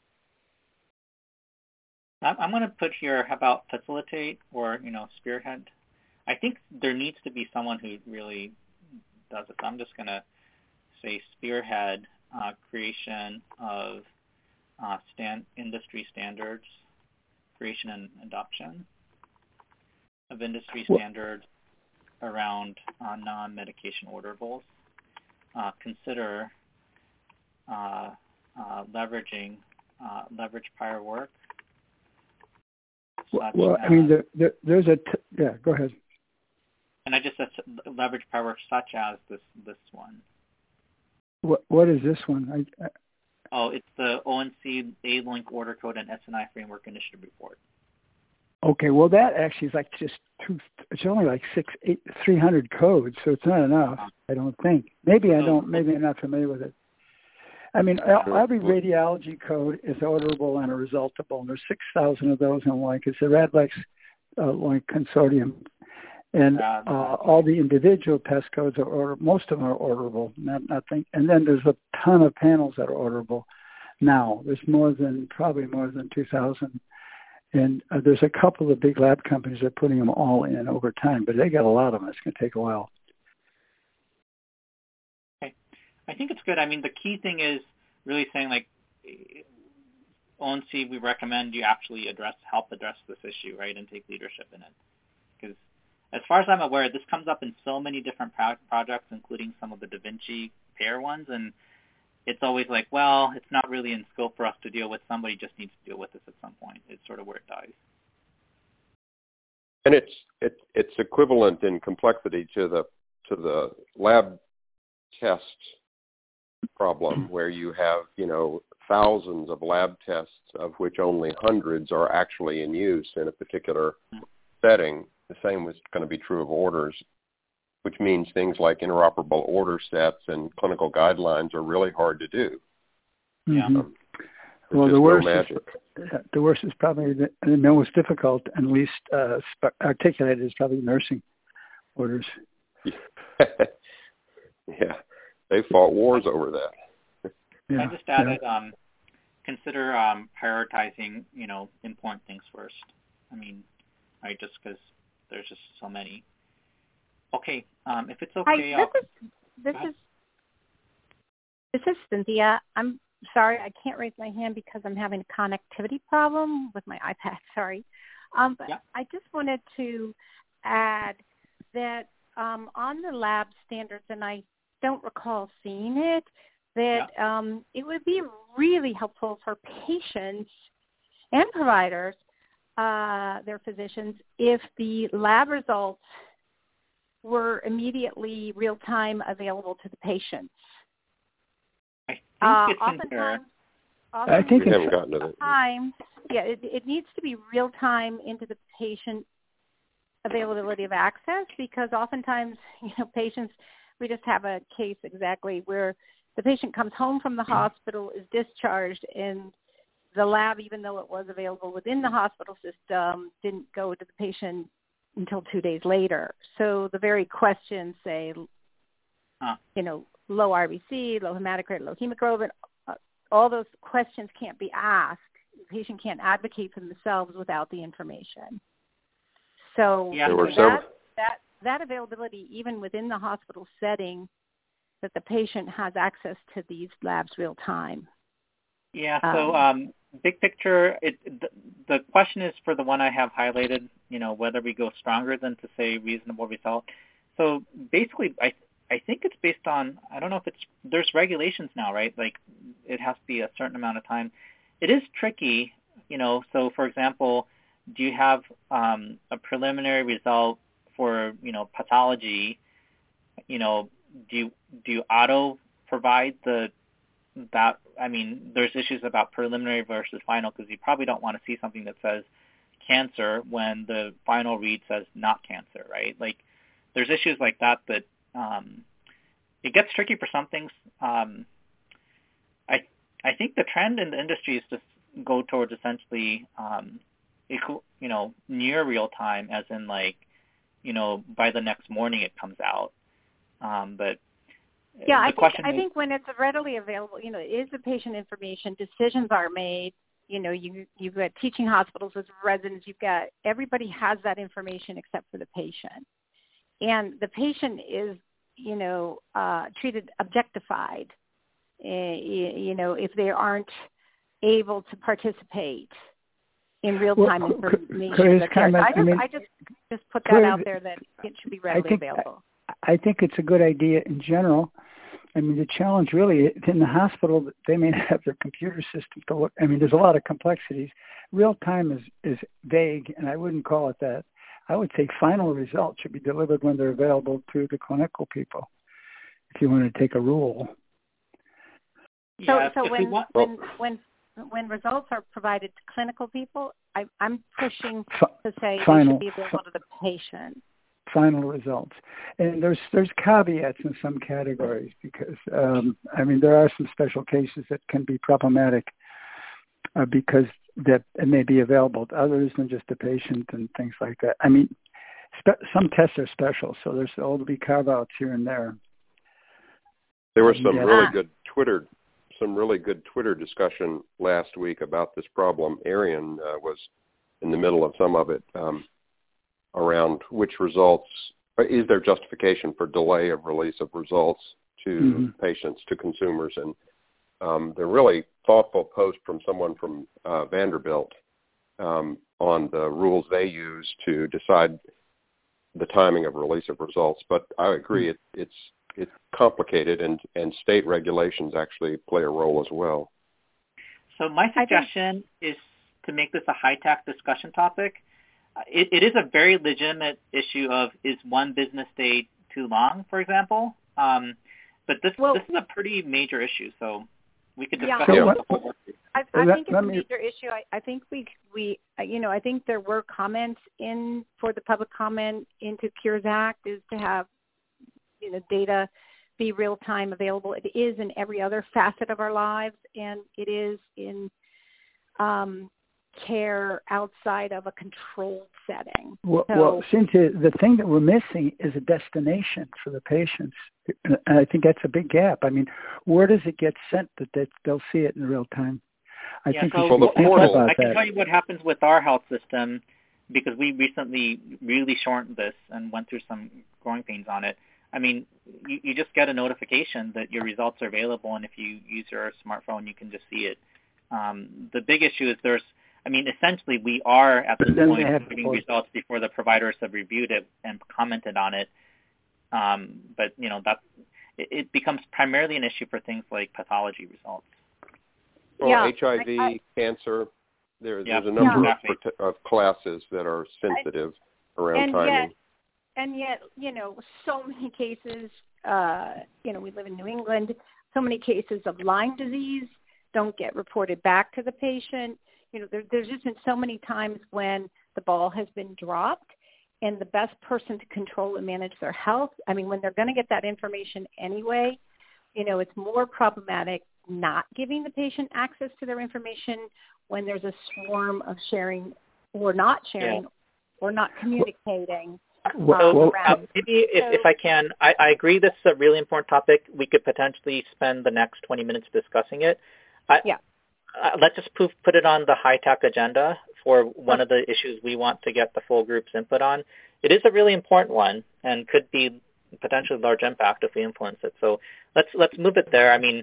I'm going to put here, how about facilitate or, spearhead? I think there needs to be someone who really does it. I'm just going to say spearhead creation of industry standards, creation and adoption of industry standards around non-medication orderables. Consider leverage prior work. Well, I mean, there's go ahead. And I just said leverage prior work such as this one. What is this one? It's the ONC A-LOINC Order Code and SNI Framework Initiative Report. Okay, well that actually is like it's only like 300 codes, so it's not enough, I don't think. Maybe I'm not familiar with it. I mean, every radiology code is orderable and a resultable, and there's 6,000 of those in LOINC. It's the RADLEX LOINC consortium. And all the individual test codes are orderable. Most of them are orderable. And then there's a ton of panels that are orderable now. There's probably more than 2,000. And there's a couple of big lab companies that are putting them all in over time, but they got a lot of them. It's going to take a while. Okay. I think it's good. I mean, the key thing is really saying, like, ONC, we recommend you actually help address this issue, right, and take leadership in it. Because as far as I'm aware, this comes up in so many different projects, including some of the Da Vinci pair ones, and it's always like, well, it's not really in scope for us to deal with. Somebody just needs to deal with this at some point. It's sort of where it dies. And it's equivalent in complexity to the lab test problem, where you have thousands of lab tests, of which only hundreds are actually in use in a particular setting. The same was going to be true of orders, which means things like interoperable order sets and clinical guidelines are really hard to do. Mm-hmm. Well, the worst is probably the most difficult and least articulated is probably nursing orders. Yeah, they fought wars over that. Yeah. I just added, consider prioritizing, important things first. I mean, right, just because there's just so many. Okay, if it's okay, This is Cynthia. I'm sorry, I can't raise my hand because I'm having a connectivity problem with my iPad. Sorry, but I just wanted to add that on the lab standards, and I don't recall seeing it, that it would be really helpful for patients and providers, their physicians, if the lab results were immediately real-time available to the patients. I think it's in there. I think we haven't gotten to that. It needs to be real-time into the patient availability of access, because oftentimes, patients, we just have a case exactly where the patient comes home from the hospital, is discharged, and the lab, even though it was available within the hospital system, didn't go to the patient until 2 days later. So the very questions say, low RBC, low hematocrit, low hemoglobin, all those questions can't be asked. The patient can't advocate for themselves without the information. So that availability, even within the hospital setting, that the patient has access to these labs real time. Yeah, so big picture, the question is for the one I have highlighted, whether we go stronger than to say reasonable result. So basically, I think it's based on, I don't know if there's regulations now, right? Like it has to be a certain amount of time. It is tricky, so for example, do you have a preliminary result for, pathology, do you auto provide that? I mean, there's issues about preliminary versus final because you probably don't want to see something that says cancer when the final read says not cancer, right? Like there's issues like that it gets tricky for some things. I think the trend in the industry is to go towards essentially near real time, as in like, by the next morning it comes out. But yeah, I think when it's readily available, it is the patient information. Decisions are made. You've got teaching hospitals with residents. Everybody has that information except for the patient, and the patient is treated objectified. If they aren't able to participate in real-time information. I just put that out there that it should be readily available. I think it's a good idea in general. I mean, the challenge really in the hospital, they may not have their computer system to look. I mean, there's a lot of complexities. Real time is vague, and I wouldn't call it that. I would say final results should be delivered when they're available to the clinical people, if you want to take a rule. So when results are provided to clinical people, I'm pushing to say they should be available to the patient. Final results. And there's caveats in some categories because, there are some special cases that can be problematic because that it may be available to others than just the patient and things like that. I mean, some tests are special, so there's all to be carve-outs here and there. There was some really good Twitter discussion last week about this problem. Arian was in the middle of some of it. Around which results, is there justification for delay of release of results to patients, to consumers? And the really thoughtful post from someone from Vanderbilt on the rules they use to decide the timing of release of results. But I agree, it's complicated, and state regulations actually play a role as well. So my suggestion is to make this a high-tech discussion topic. It is a very legitimate issue of, is one business day too long, for example? But this is a pretty major issue, so we could discuss it. I think it's a major issue. I think I think there were comments for the public comment into Cures Act is to have, data be real time available. It is in every other facet of our lives, and it is in care outside of a controlled setting. Well, Cynthia, the thing that we're missing is a destination for the patients. And I think that's a big gap. I mean, where does it get sent that they'll see it in real time? I think we should think about that. I can tell you what happens with our health system, because we recently really shortened this and went through some growing pains on it. I mean, you just get a notification that your results are available, and if you use your smartphone, you can just see it. The big issue is essentially we are at this point getting results before the providers have reviewed it and commented on it. But it becomes primarily an issue for things like pathology results. Well, HIV, cancer, there's a number of classes that are sensitive around timing. And yet, so many cases, we live in New England, so many cases of Lyme disease don't get reported back to the patient. There's just been so many times when the ball has been dropped, and the best person to control and manage their health, when they're going to get that information anyway, it's more problematic not giving the patient access to their information when there's a swarm of sharing or not sharing or not communicating. Maybe if I can, I agree this is a really important topic. We could potentially spend the next 20 minutes discussing it. Let's just put it on the high-tech agenda for one of the issues we want to get the full group's input on. It is a really important one and could be potentially large impact if we influence it. So let's move it there. I mean,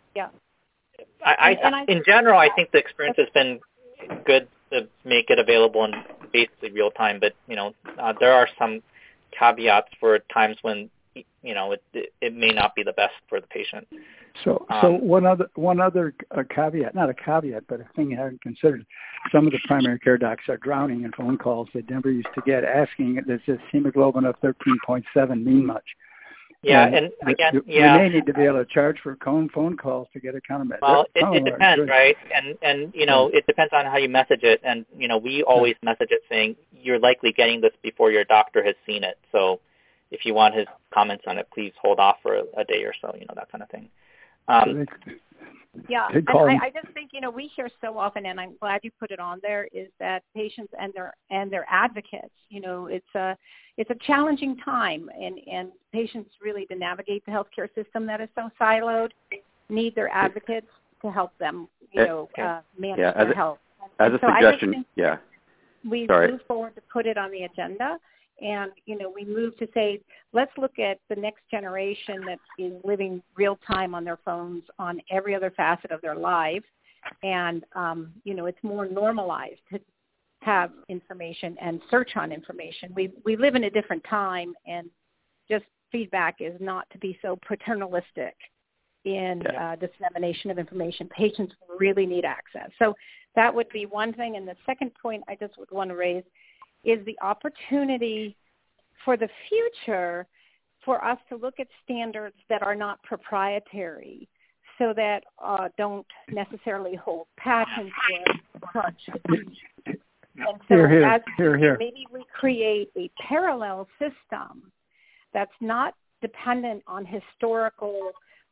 in general, I think the experience has been good to make it available in basically real time, but there are some caveats for times when it may not be the best for the patient. So one other caveat, not a caveat, but a thing I hadn't considered. Some of the primary care docs are drowning in phone calls they never used to get, asking, does this hemoglobin of 13.7 mean much? And again, we may need to be able to charge for phone calls to get a countermeasure. Well, it depends, right? And it depends on how you message it. And we always message it saying you're likely getting this before your doctor has seen it. So if you want his comments on it, please hold off for a day or so. That kind of thing. And I just think we hear so often, and I'm glad you put it on there, is that patients and their advocates. It's a challenging time, and patients really to navigate the healthcare system that is so siloed need their advocates to help them manage their health. As a suggestion, we move forward to put it on the agenda. And, we move to say, let's look at the next generation that is living real time on their phones on every other facet of their life. And, it's more normalized to have information and search on information. We live in a different time, and just feedback is not to be so paternalistic in dissemination of information. Patients really need access. So that would be one thing. And the second point I just would want to raise is the opportunity for the future for us to look at standards that are not proprietary, so that don't necessarily hold patents or such. And so maybe we create a parallel system that's not dependent on historical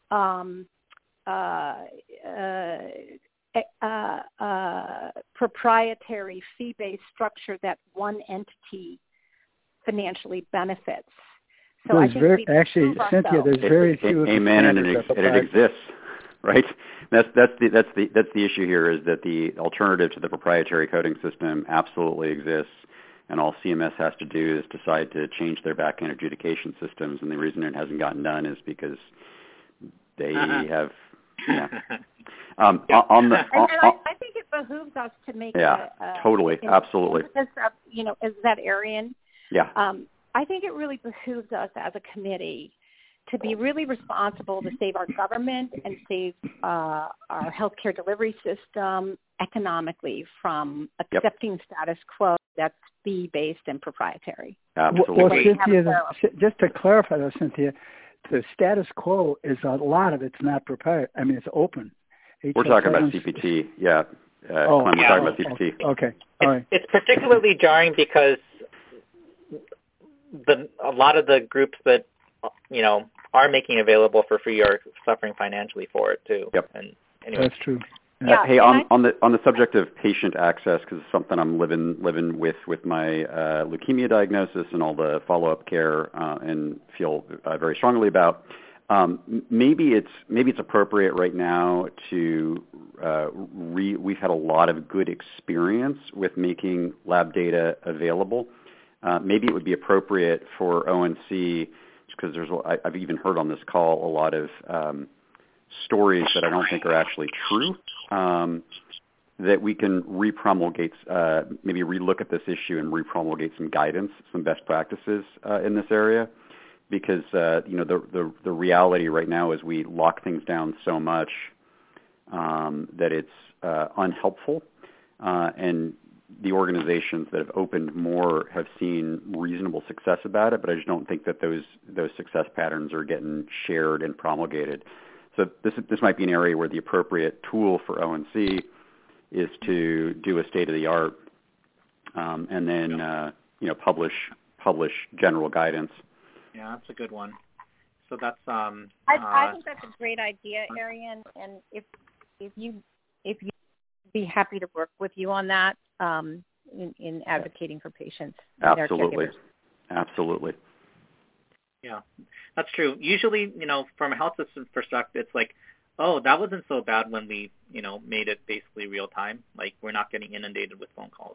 proprietary fee-based structure that one entity financially benefits. So I think Cynthia, there's very few. Amen, and it exists, right? That's the issue here, is that the alternative to the proprietary coding system absolutely exists, and all CMS has to do is decide to change their back-end adjudication systems, and the reason it hasn't gotten done is because they have. I think it behooves us to make totally, absolutely. Is that Arian? Yeah. I think it really behooves us as a committee to be really responsible to save our government and save our healthcare delivery system economically from accepting status quo that's fee-based and proprietary. Absolutely. Well, Cynthia, just to clarify though, Cynthia, the status quo is a lot of it's not proprietary. I mean, it's open. We're talking about CPT, we're talking about CPT. Okay, all right. It's particularly jarring because a lot of the groups that are making available for free are suffering financially for it too. Yep. And anyway. That's true. Hey, on the subject of patient access, because it's something I'm living with my leukemia diagnosis and all the follow-up care, and feel very strongly about. Maybe it's appropriate right now to we've had a lot of good experience with making lab data available. Maybe it would be appropriate for ONC, because I've even heard on this call a lot of stories that I don't think are actually true, that we can repromulgate, maybe relook at this issue and repromulgate some guidance, some best practices in this area. Because the reality right now is we lock things down so much that it's unhelpful, and the organizations that have opened more have seen reasonable success about it. But I just don't think that those success patterns are getting shared and promulgated. So this might be an area where the appropriate tool for ONC is to do a state of the art, and then publish general guidance. Yeah, that's a good one. So that's I think that's a great idea, Arian. And if you be happy to work with you on that in advocating for patients. Absolutely. Absolutely. Yeah, that's true. Usually, from a health system perspective, it's like, oh, that wasn't so bad when we, made it basically real time. Like, we're not getting inundated with phone calls.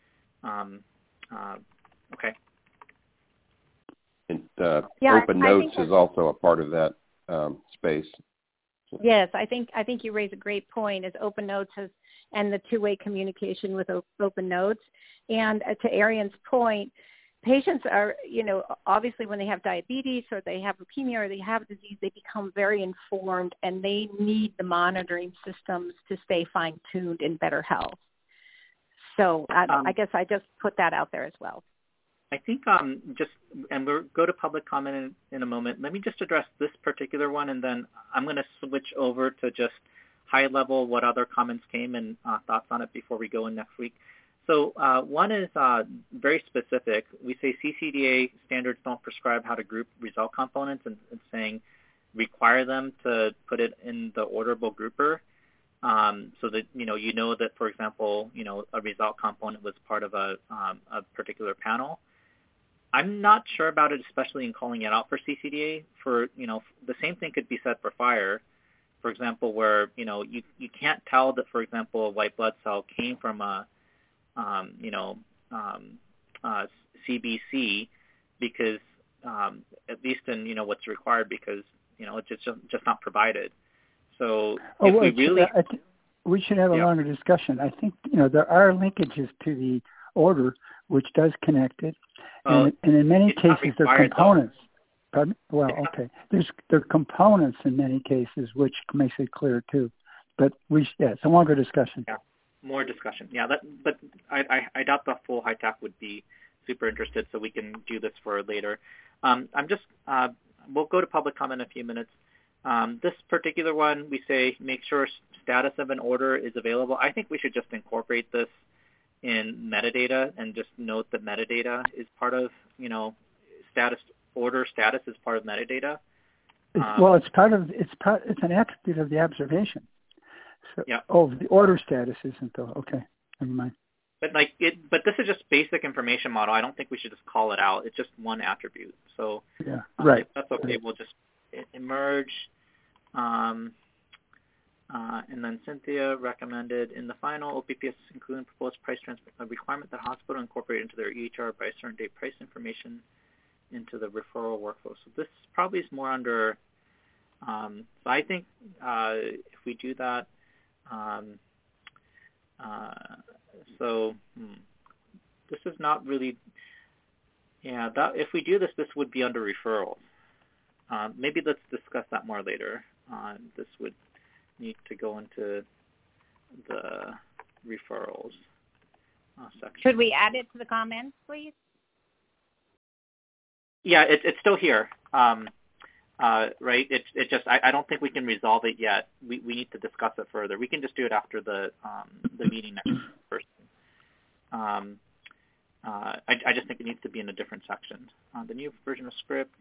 Okay. And Open Notes is also a part of that space. Yes, I think you raise a great point. As Open Notes and the two-way communication with Open Notes, and to Arian's point, patients are, obviously when they have diabetes or they have leukemia or they have a disease, they become very informed and they need the monitoring systems to stay fine-tuned in better health. So I guess I just put that out there as well. I think and we'll go to public comment in a moment. Let me just address this particular one, and then I'm going to switch over to just high level what other comments came and thoughts on it before we go in next week. So one is very specific. We say CCDA standards don't prescribe how to group result components and saying require them to put it in the orderable grouper so that, you know that, for example, a result component was part of a particular panel. I'm not sure about it, especially in calling it out for CCDA. For, the same thing could be said for fire, for example, where, you can't tell that, for example, a white blood cell came from a CBC because at least in what's required because it's just not provided. So we should have a longer discussion. I think there are linkages to the order which does connect it, and in many cases there are components. Pardon? Well, okay. There are components in many cases which makes it clear too. But it's a longer discussion. Yeah. More discussion. Yeah, but I doubt the full HITAC would be super interested, so we can do this for later. We'll go to public comment in a few minutes. This particular one, we say make sure status of an order is available. I think we should just incorporate this in metadata and just note that metadata is part of, order status is part of metadata. It's an attribute of the observation. So, yeah. Oh, the order status isn't though. Okay, never mind. But this is just basic information model. I don't think we should just call it out. It's just one attribute. So yeah, right. If that's okay. We'll just emerge. And then Cynthia recommended in the final OPPS including proposed price transfer a requirement that hospital incorporate into their EHR by a certain date price information into the referral workflow. So this probably is more under. So I think if we do that. This is not really, if we do this would be under referrals. Maybe let's discuss that more later. This would need to go into the referrals section. Should we add it to the comments, please? Yeah, it's still here. Right? It just I don't think we can resolve it yet. We need to discuss it further. We can just do it after the meeting next first. I just think it needs to be in a different section. The new version of script.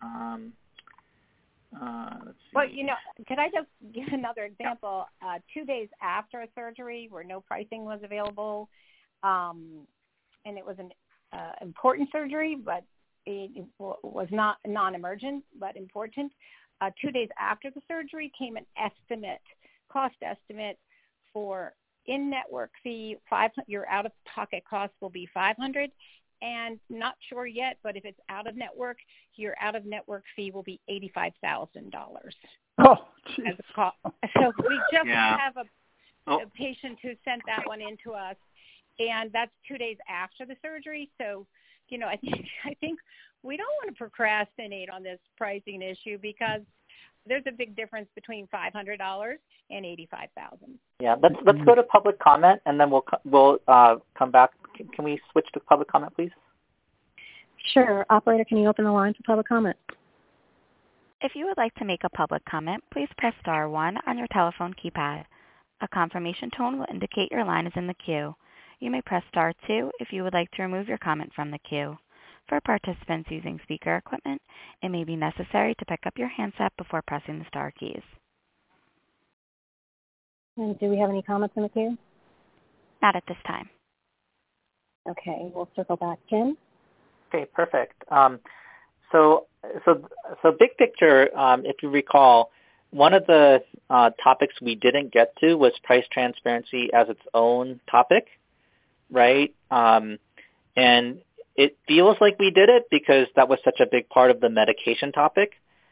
Let's see. Well, could I just give another example? 2 days after a surgery where no pricing was available, and it was an important surgery, but it was not non-emergent, but important. 2 days after the surgery came an cost estimate for in-network fee. Your out-of-pocket cost will be $500, and not sure yet, but if it's out-of-network, your out-of-network fee will be $85,000. Oh, as a cost. So we just have a patient who sent that one in to us, and that's 2 days after the surgery. So, I think we don't want to procrastinate on this pricing issue because there's a big difference between $500 and $85,000. Yeah, let's go to public comment, and then we'll come back. Can we switch to public comment, please? Sure. Operator, can you open the line for public comment? If you would like to make a public comment, please press star 1 on your telephone keypad. A confirmation tone will indicate your line is in the queue. You may press star 2 if you would like to remove your comment from the queue. For participants using speaker equipment, it may be necessary to pick up your handset before pressing the star keys. And do we have any comments in the queue? Not at this time. Okay, we'll circle back. Kim? Okay, perfect. So big picture, if you recall, one of the topics we didn't get to was price transparency as its own topic, right? And it feels like we did it because that was such a big part of the medication topic.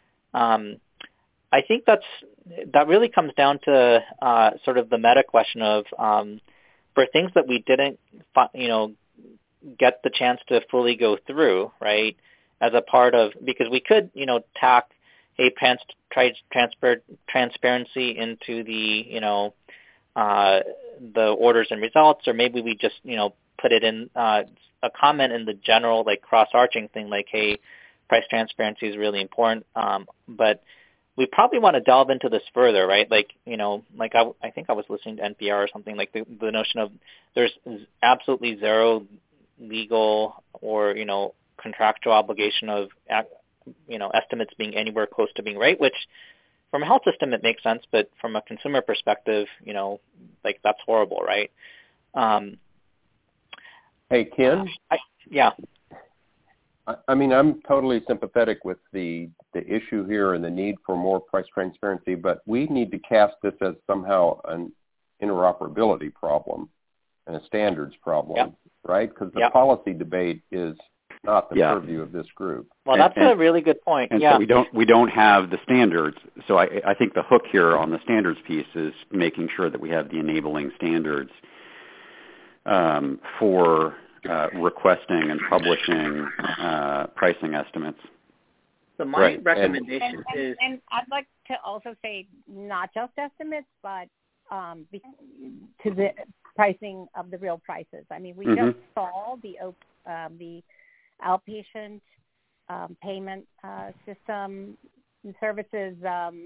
I think that really comes down to sort of the meta question of for things that we didn't, get the chance to fully go through, right? As a part of, because we could, tack a transparency into the, the orders and results, or maybe we just, put it in a comment in the general, like cross-arching thing, like, hey, price transparency is really important. But we probably want to delve into this further, right? Like, I think I was listening to NPR or something, like the notion of there's absolutely zero legal or, contractual obligation of, estimates being anywhere close to being right, which from a health system, it makes sense. But from a consumer perspective, that's horrible, right? Hey, Ken? Yeah. I mean, I'm totally sympathetic with the issue here and the need for more price transparency, but we need to cast this as somehow an interoperability problem and a standards problem, right? Because the policy debate is not the purview of this group. Well, that's a really good point. And so we don't have the standards. So I think the hook here on the standards piece is making sure that we have the enabling standards for requesting and publishing pricing estimates. So my recommendation is... And I'd like to also say not just estimates, but to the pricing of the real prices. I mean, we just saw the outpatient payment system and services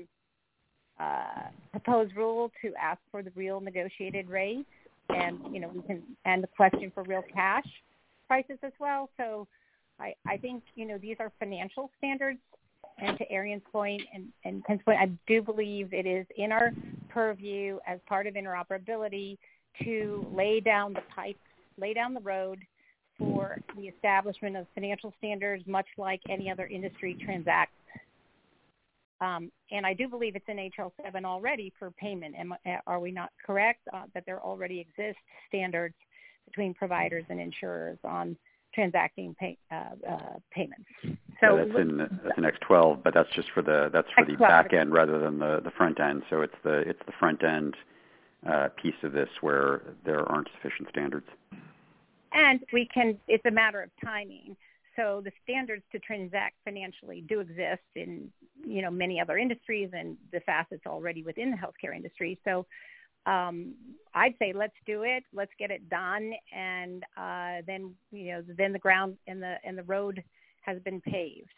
proposed rule to ask for the real negotiated rates, and we can, and the question for real cash prices as well. So I think these are financial standards, and to Arian's point and Ken's point, I do believe it is in our purview as part of interoperability to lay down the road for the establishment of financial standards, much like any other industry transacts. And I do believe it's in HL7 already for payment. Are we not correct that there already exist standards between providers and insurers on transacting payments? So that's in X12, but that's just for the back end rather than the front end. So it's the front end piece of this where there aren't sufficient standards. And it's a matter of timing. So the standards to transact financially do exist in, many other industries, and the facets already within the healthcare industry. So I'd say let's do it. Let's get it done. And then the ground and the road has been paved.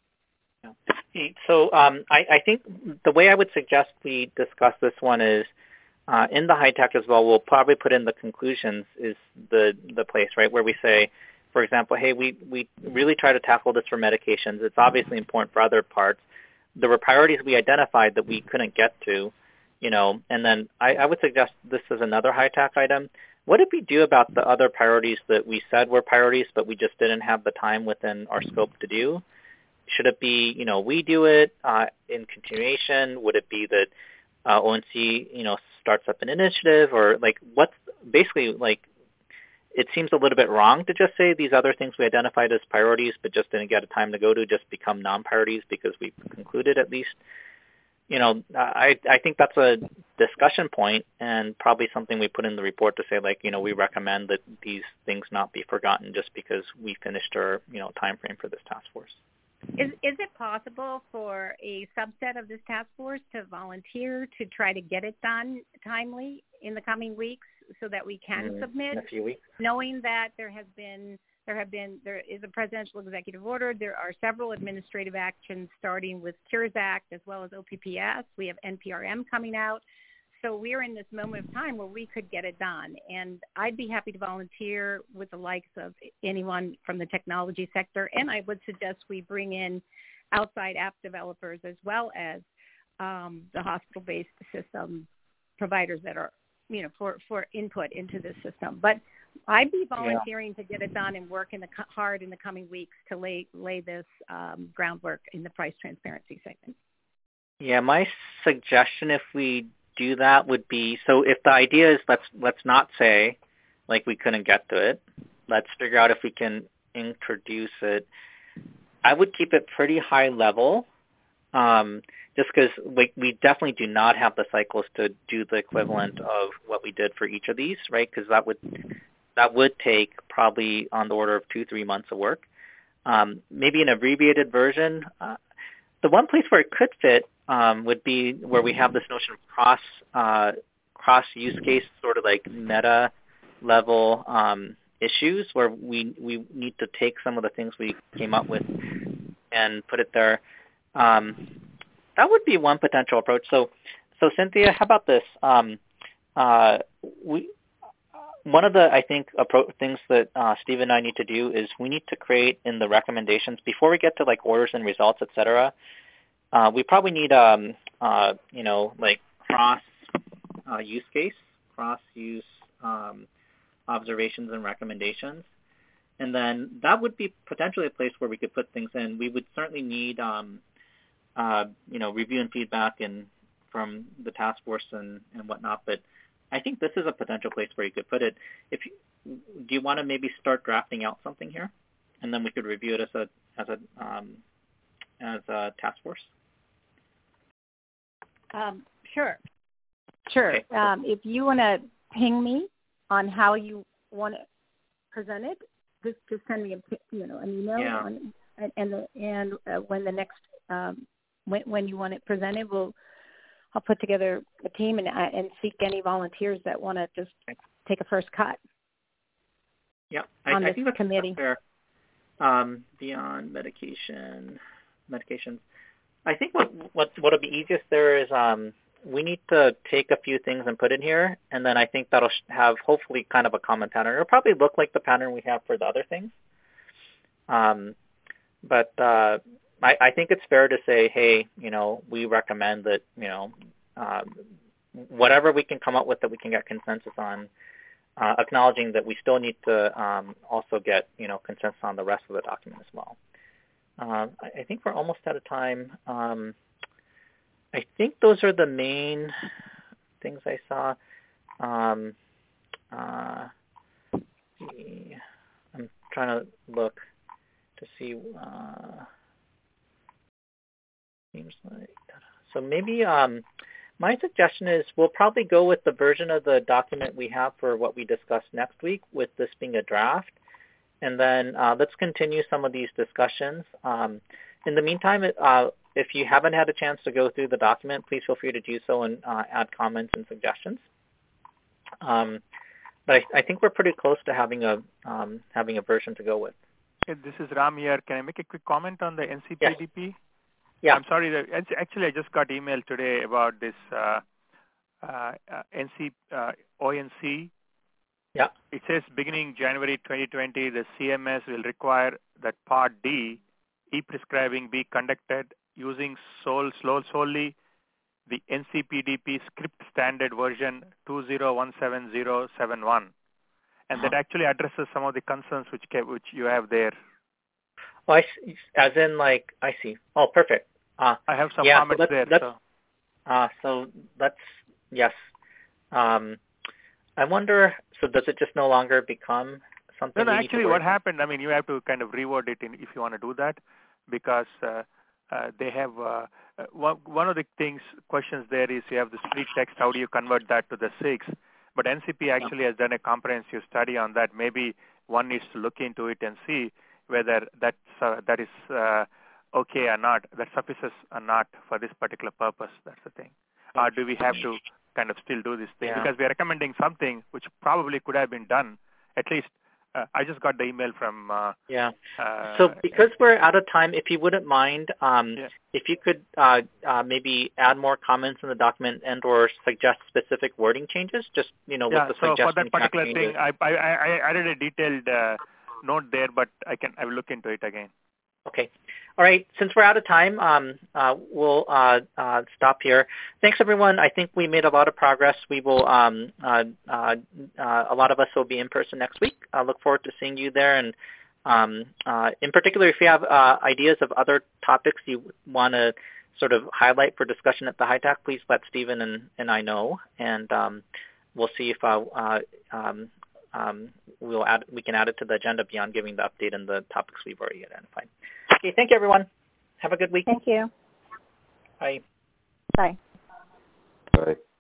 So I think the way I would suggest we discuss this one is, in the HITAC as well, we'll probably put in the conclusions is the place, right, where we say, for example, hey, we really try to tackle this for medications. It's obviously important for other parts. There were priorities we identified that we couldn't get to, and then I would suggest this is another HITAC item. What did we do about the other priorities that we said were priorities, but we just didn't have the time within our scope to do? Should it be, we do it in continuation? Would it be that ONC, starts up an initiative, or what's basically it seems a little bit wrong to just say these other things we identified as priorities but just didn't get a time to go to just become non-priorities because we concluded at least. I think that's a discussion point and probably something we put in the report to say we recommend that these things not be forgotten just because we finished our, time frame for this task force. Is it possible for a subset of this task force to volunteer to try to get it done timely in the coming weeks so that we can submit? In a few weeks. Knowing that there is a presidential executive order. There are several administrative actions starting with Cures Act as well as OPPS. We have NPRM coming out. So we're in this moment of time where we could get it done. And I'd be happy to volunteer with the likes of anyone from the technology sector. And I would suggest we bring in outside app developers as well as the hospital-based system providers that are, for input into this system. But I'd be volunteering to get it done and work hard in the coming weeks to lay this groundwork in the price transparency segment. Yeah, my suggestion if we do that would be, so if the idea is let's not say like we couldn't get to it, let's figure out if we can introduce it. I would keep it pretty high level, just because we definitely do not have the cycles to do the equivalent of what we did for each of these, right? Because that would take probably on the order of 2-3 months of work. Maybe an abbreviated version. The one place where it could fit would be where we have this notion of cross use case, sort of like meta level issues, where we need to take some of the things we came up with and put it there. That would be one potential approach. So Cynthia, how about this? One of the, I think, things that Steve and I need to do is we need to create in the recommendations, before we get to like orders and results, et cetera, we probably need, like cross use case, cross use observations and recommendations. And then that would be potentially a place where we could put things in. We would certainly need, review and feedback from the task force and whatnot. But I think this is a potential place where you could put it. Do you want to maybe start drafting out something here, and then we could review it as a task force? Sure. Okay. If you want to ping me on how you want it presented, just send me an email and when the next when you want it presented, I'll put together a team and seek any volunteers that want to just take a first cut. Yeah, on I think that's committee. Fair. Beyond medications. I think what'll be easiest there is we need to take a few things and put in here, and then I think that'll have hopefully kind of a common pattern. It'll probably look like the pattern we have for the other things. But I think it's fair to say, hey, we recommend that, whatever we can come up with that we can get consensus on, acknowledging that we still need to also get, consensus on the rest of the document as well. I think we're almost out of time. I think those are the main things I saw. I'm trying to look to see. Seems like so. Maybe my suggestion is we'll probably go with the version of the document we have for what we discuss next week, with this being a draft, and then let's continue some of these discussions. In the meantime, if you haven't had a chance to go through the document, please feel free to do so and add comments and suggestions. But I think we're pretty close to having a version to go with. Hey, this is Ram here. Can I make a quick comment on the NCPDP? Yes. Yeah. I'm sorry. Actually, I just got email today about this ONC. Yeah. It says beginning January 2020, the CMS will require that Part D e-prescribing be conducted using solely the NCPDP script standard version 2017071, and that actually addresses some of the concerns which you have there. Oh, as in, like, I see. Oh, perfect. I have some comments there. So let's, yes. I wonder, so does it just no longer become something? No, actually what happened, I mean, you have to kind of reword it if you want to do that, because they have, one of the questions there is you have the split text, how do you convert that to the 6? But NCP actually has done a comprehensive study on that. Maybe one needs to look into it and see whether that is okay or not, that suffices or not for this particular purpose. That's the thing. Or do we have to kind of still do this thing? Yeah. Because we are recommending something which probably could have been done. At least I just got the email from... So because we're out of time, if you wouldn't mind, if you could maybe add more comments in the document and or suggest specific wording changes, just, with the suggestion. So for that particular thing, I added a detailed note there, but I will look into it again. Okay. All right, since we're out of time, we'll stop here. Thanks, everyone. I think we made a lot of progress. We will, a lot of us will be in person next week. I look forward to seeing you there. And in particular, if you have ideas of other topics you want to sort of highlight for discussion at the HITAC, please let Stephen and I know, and we'll see if we can add it to the agenda beyond giving the update and the topics we've already identified. Okay, thank you, everyone. Have a good week. Thank you. Bye. Bye. Bye.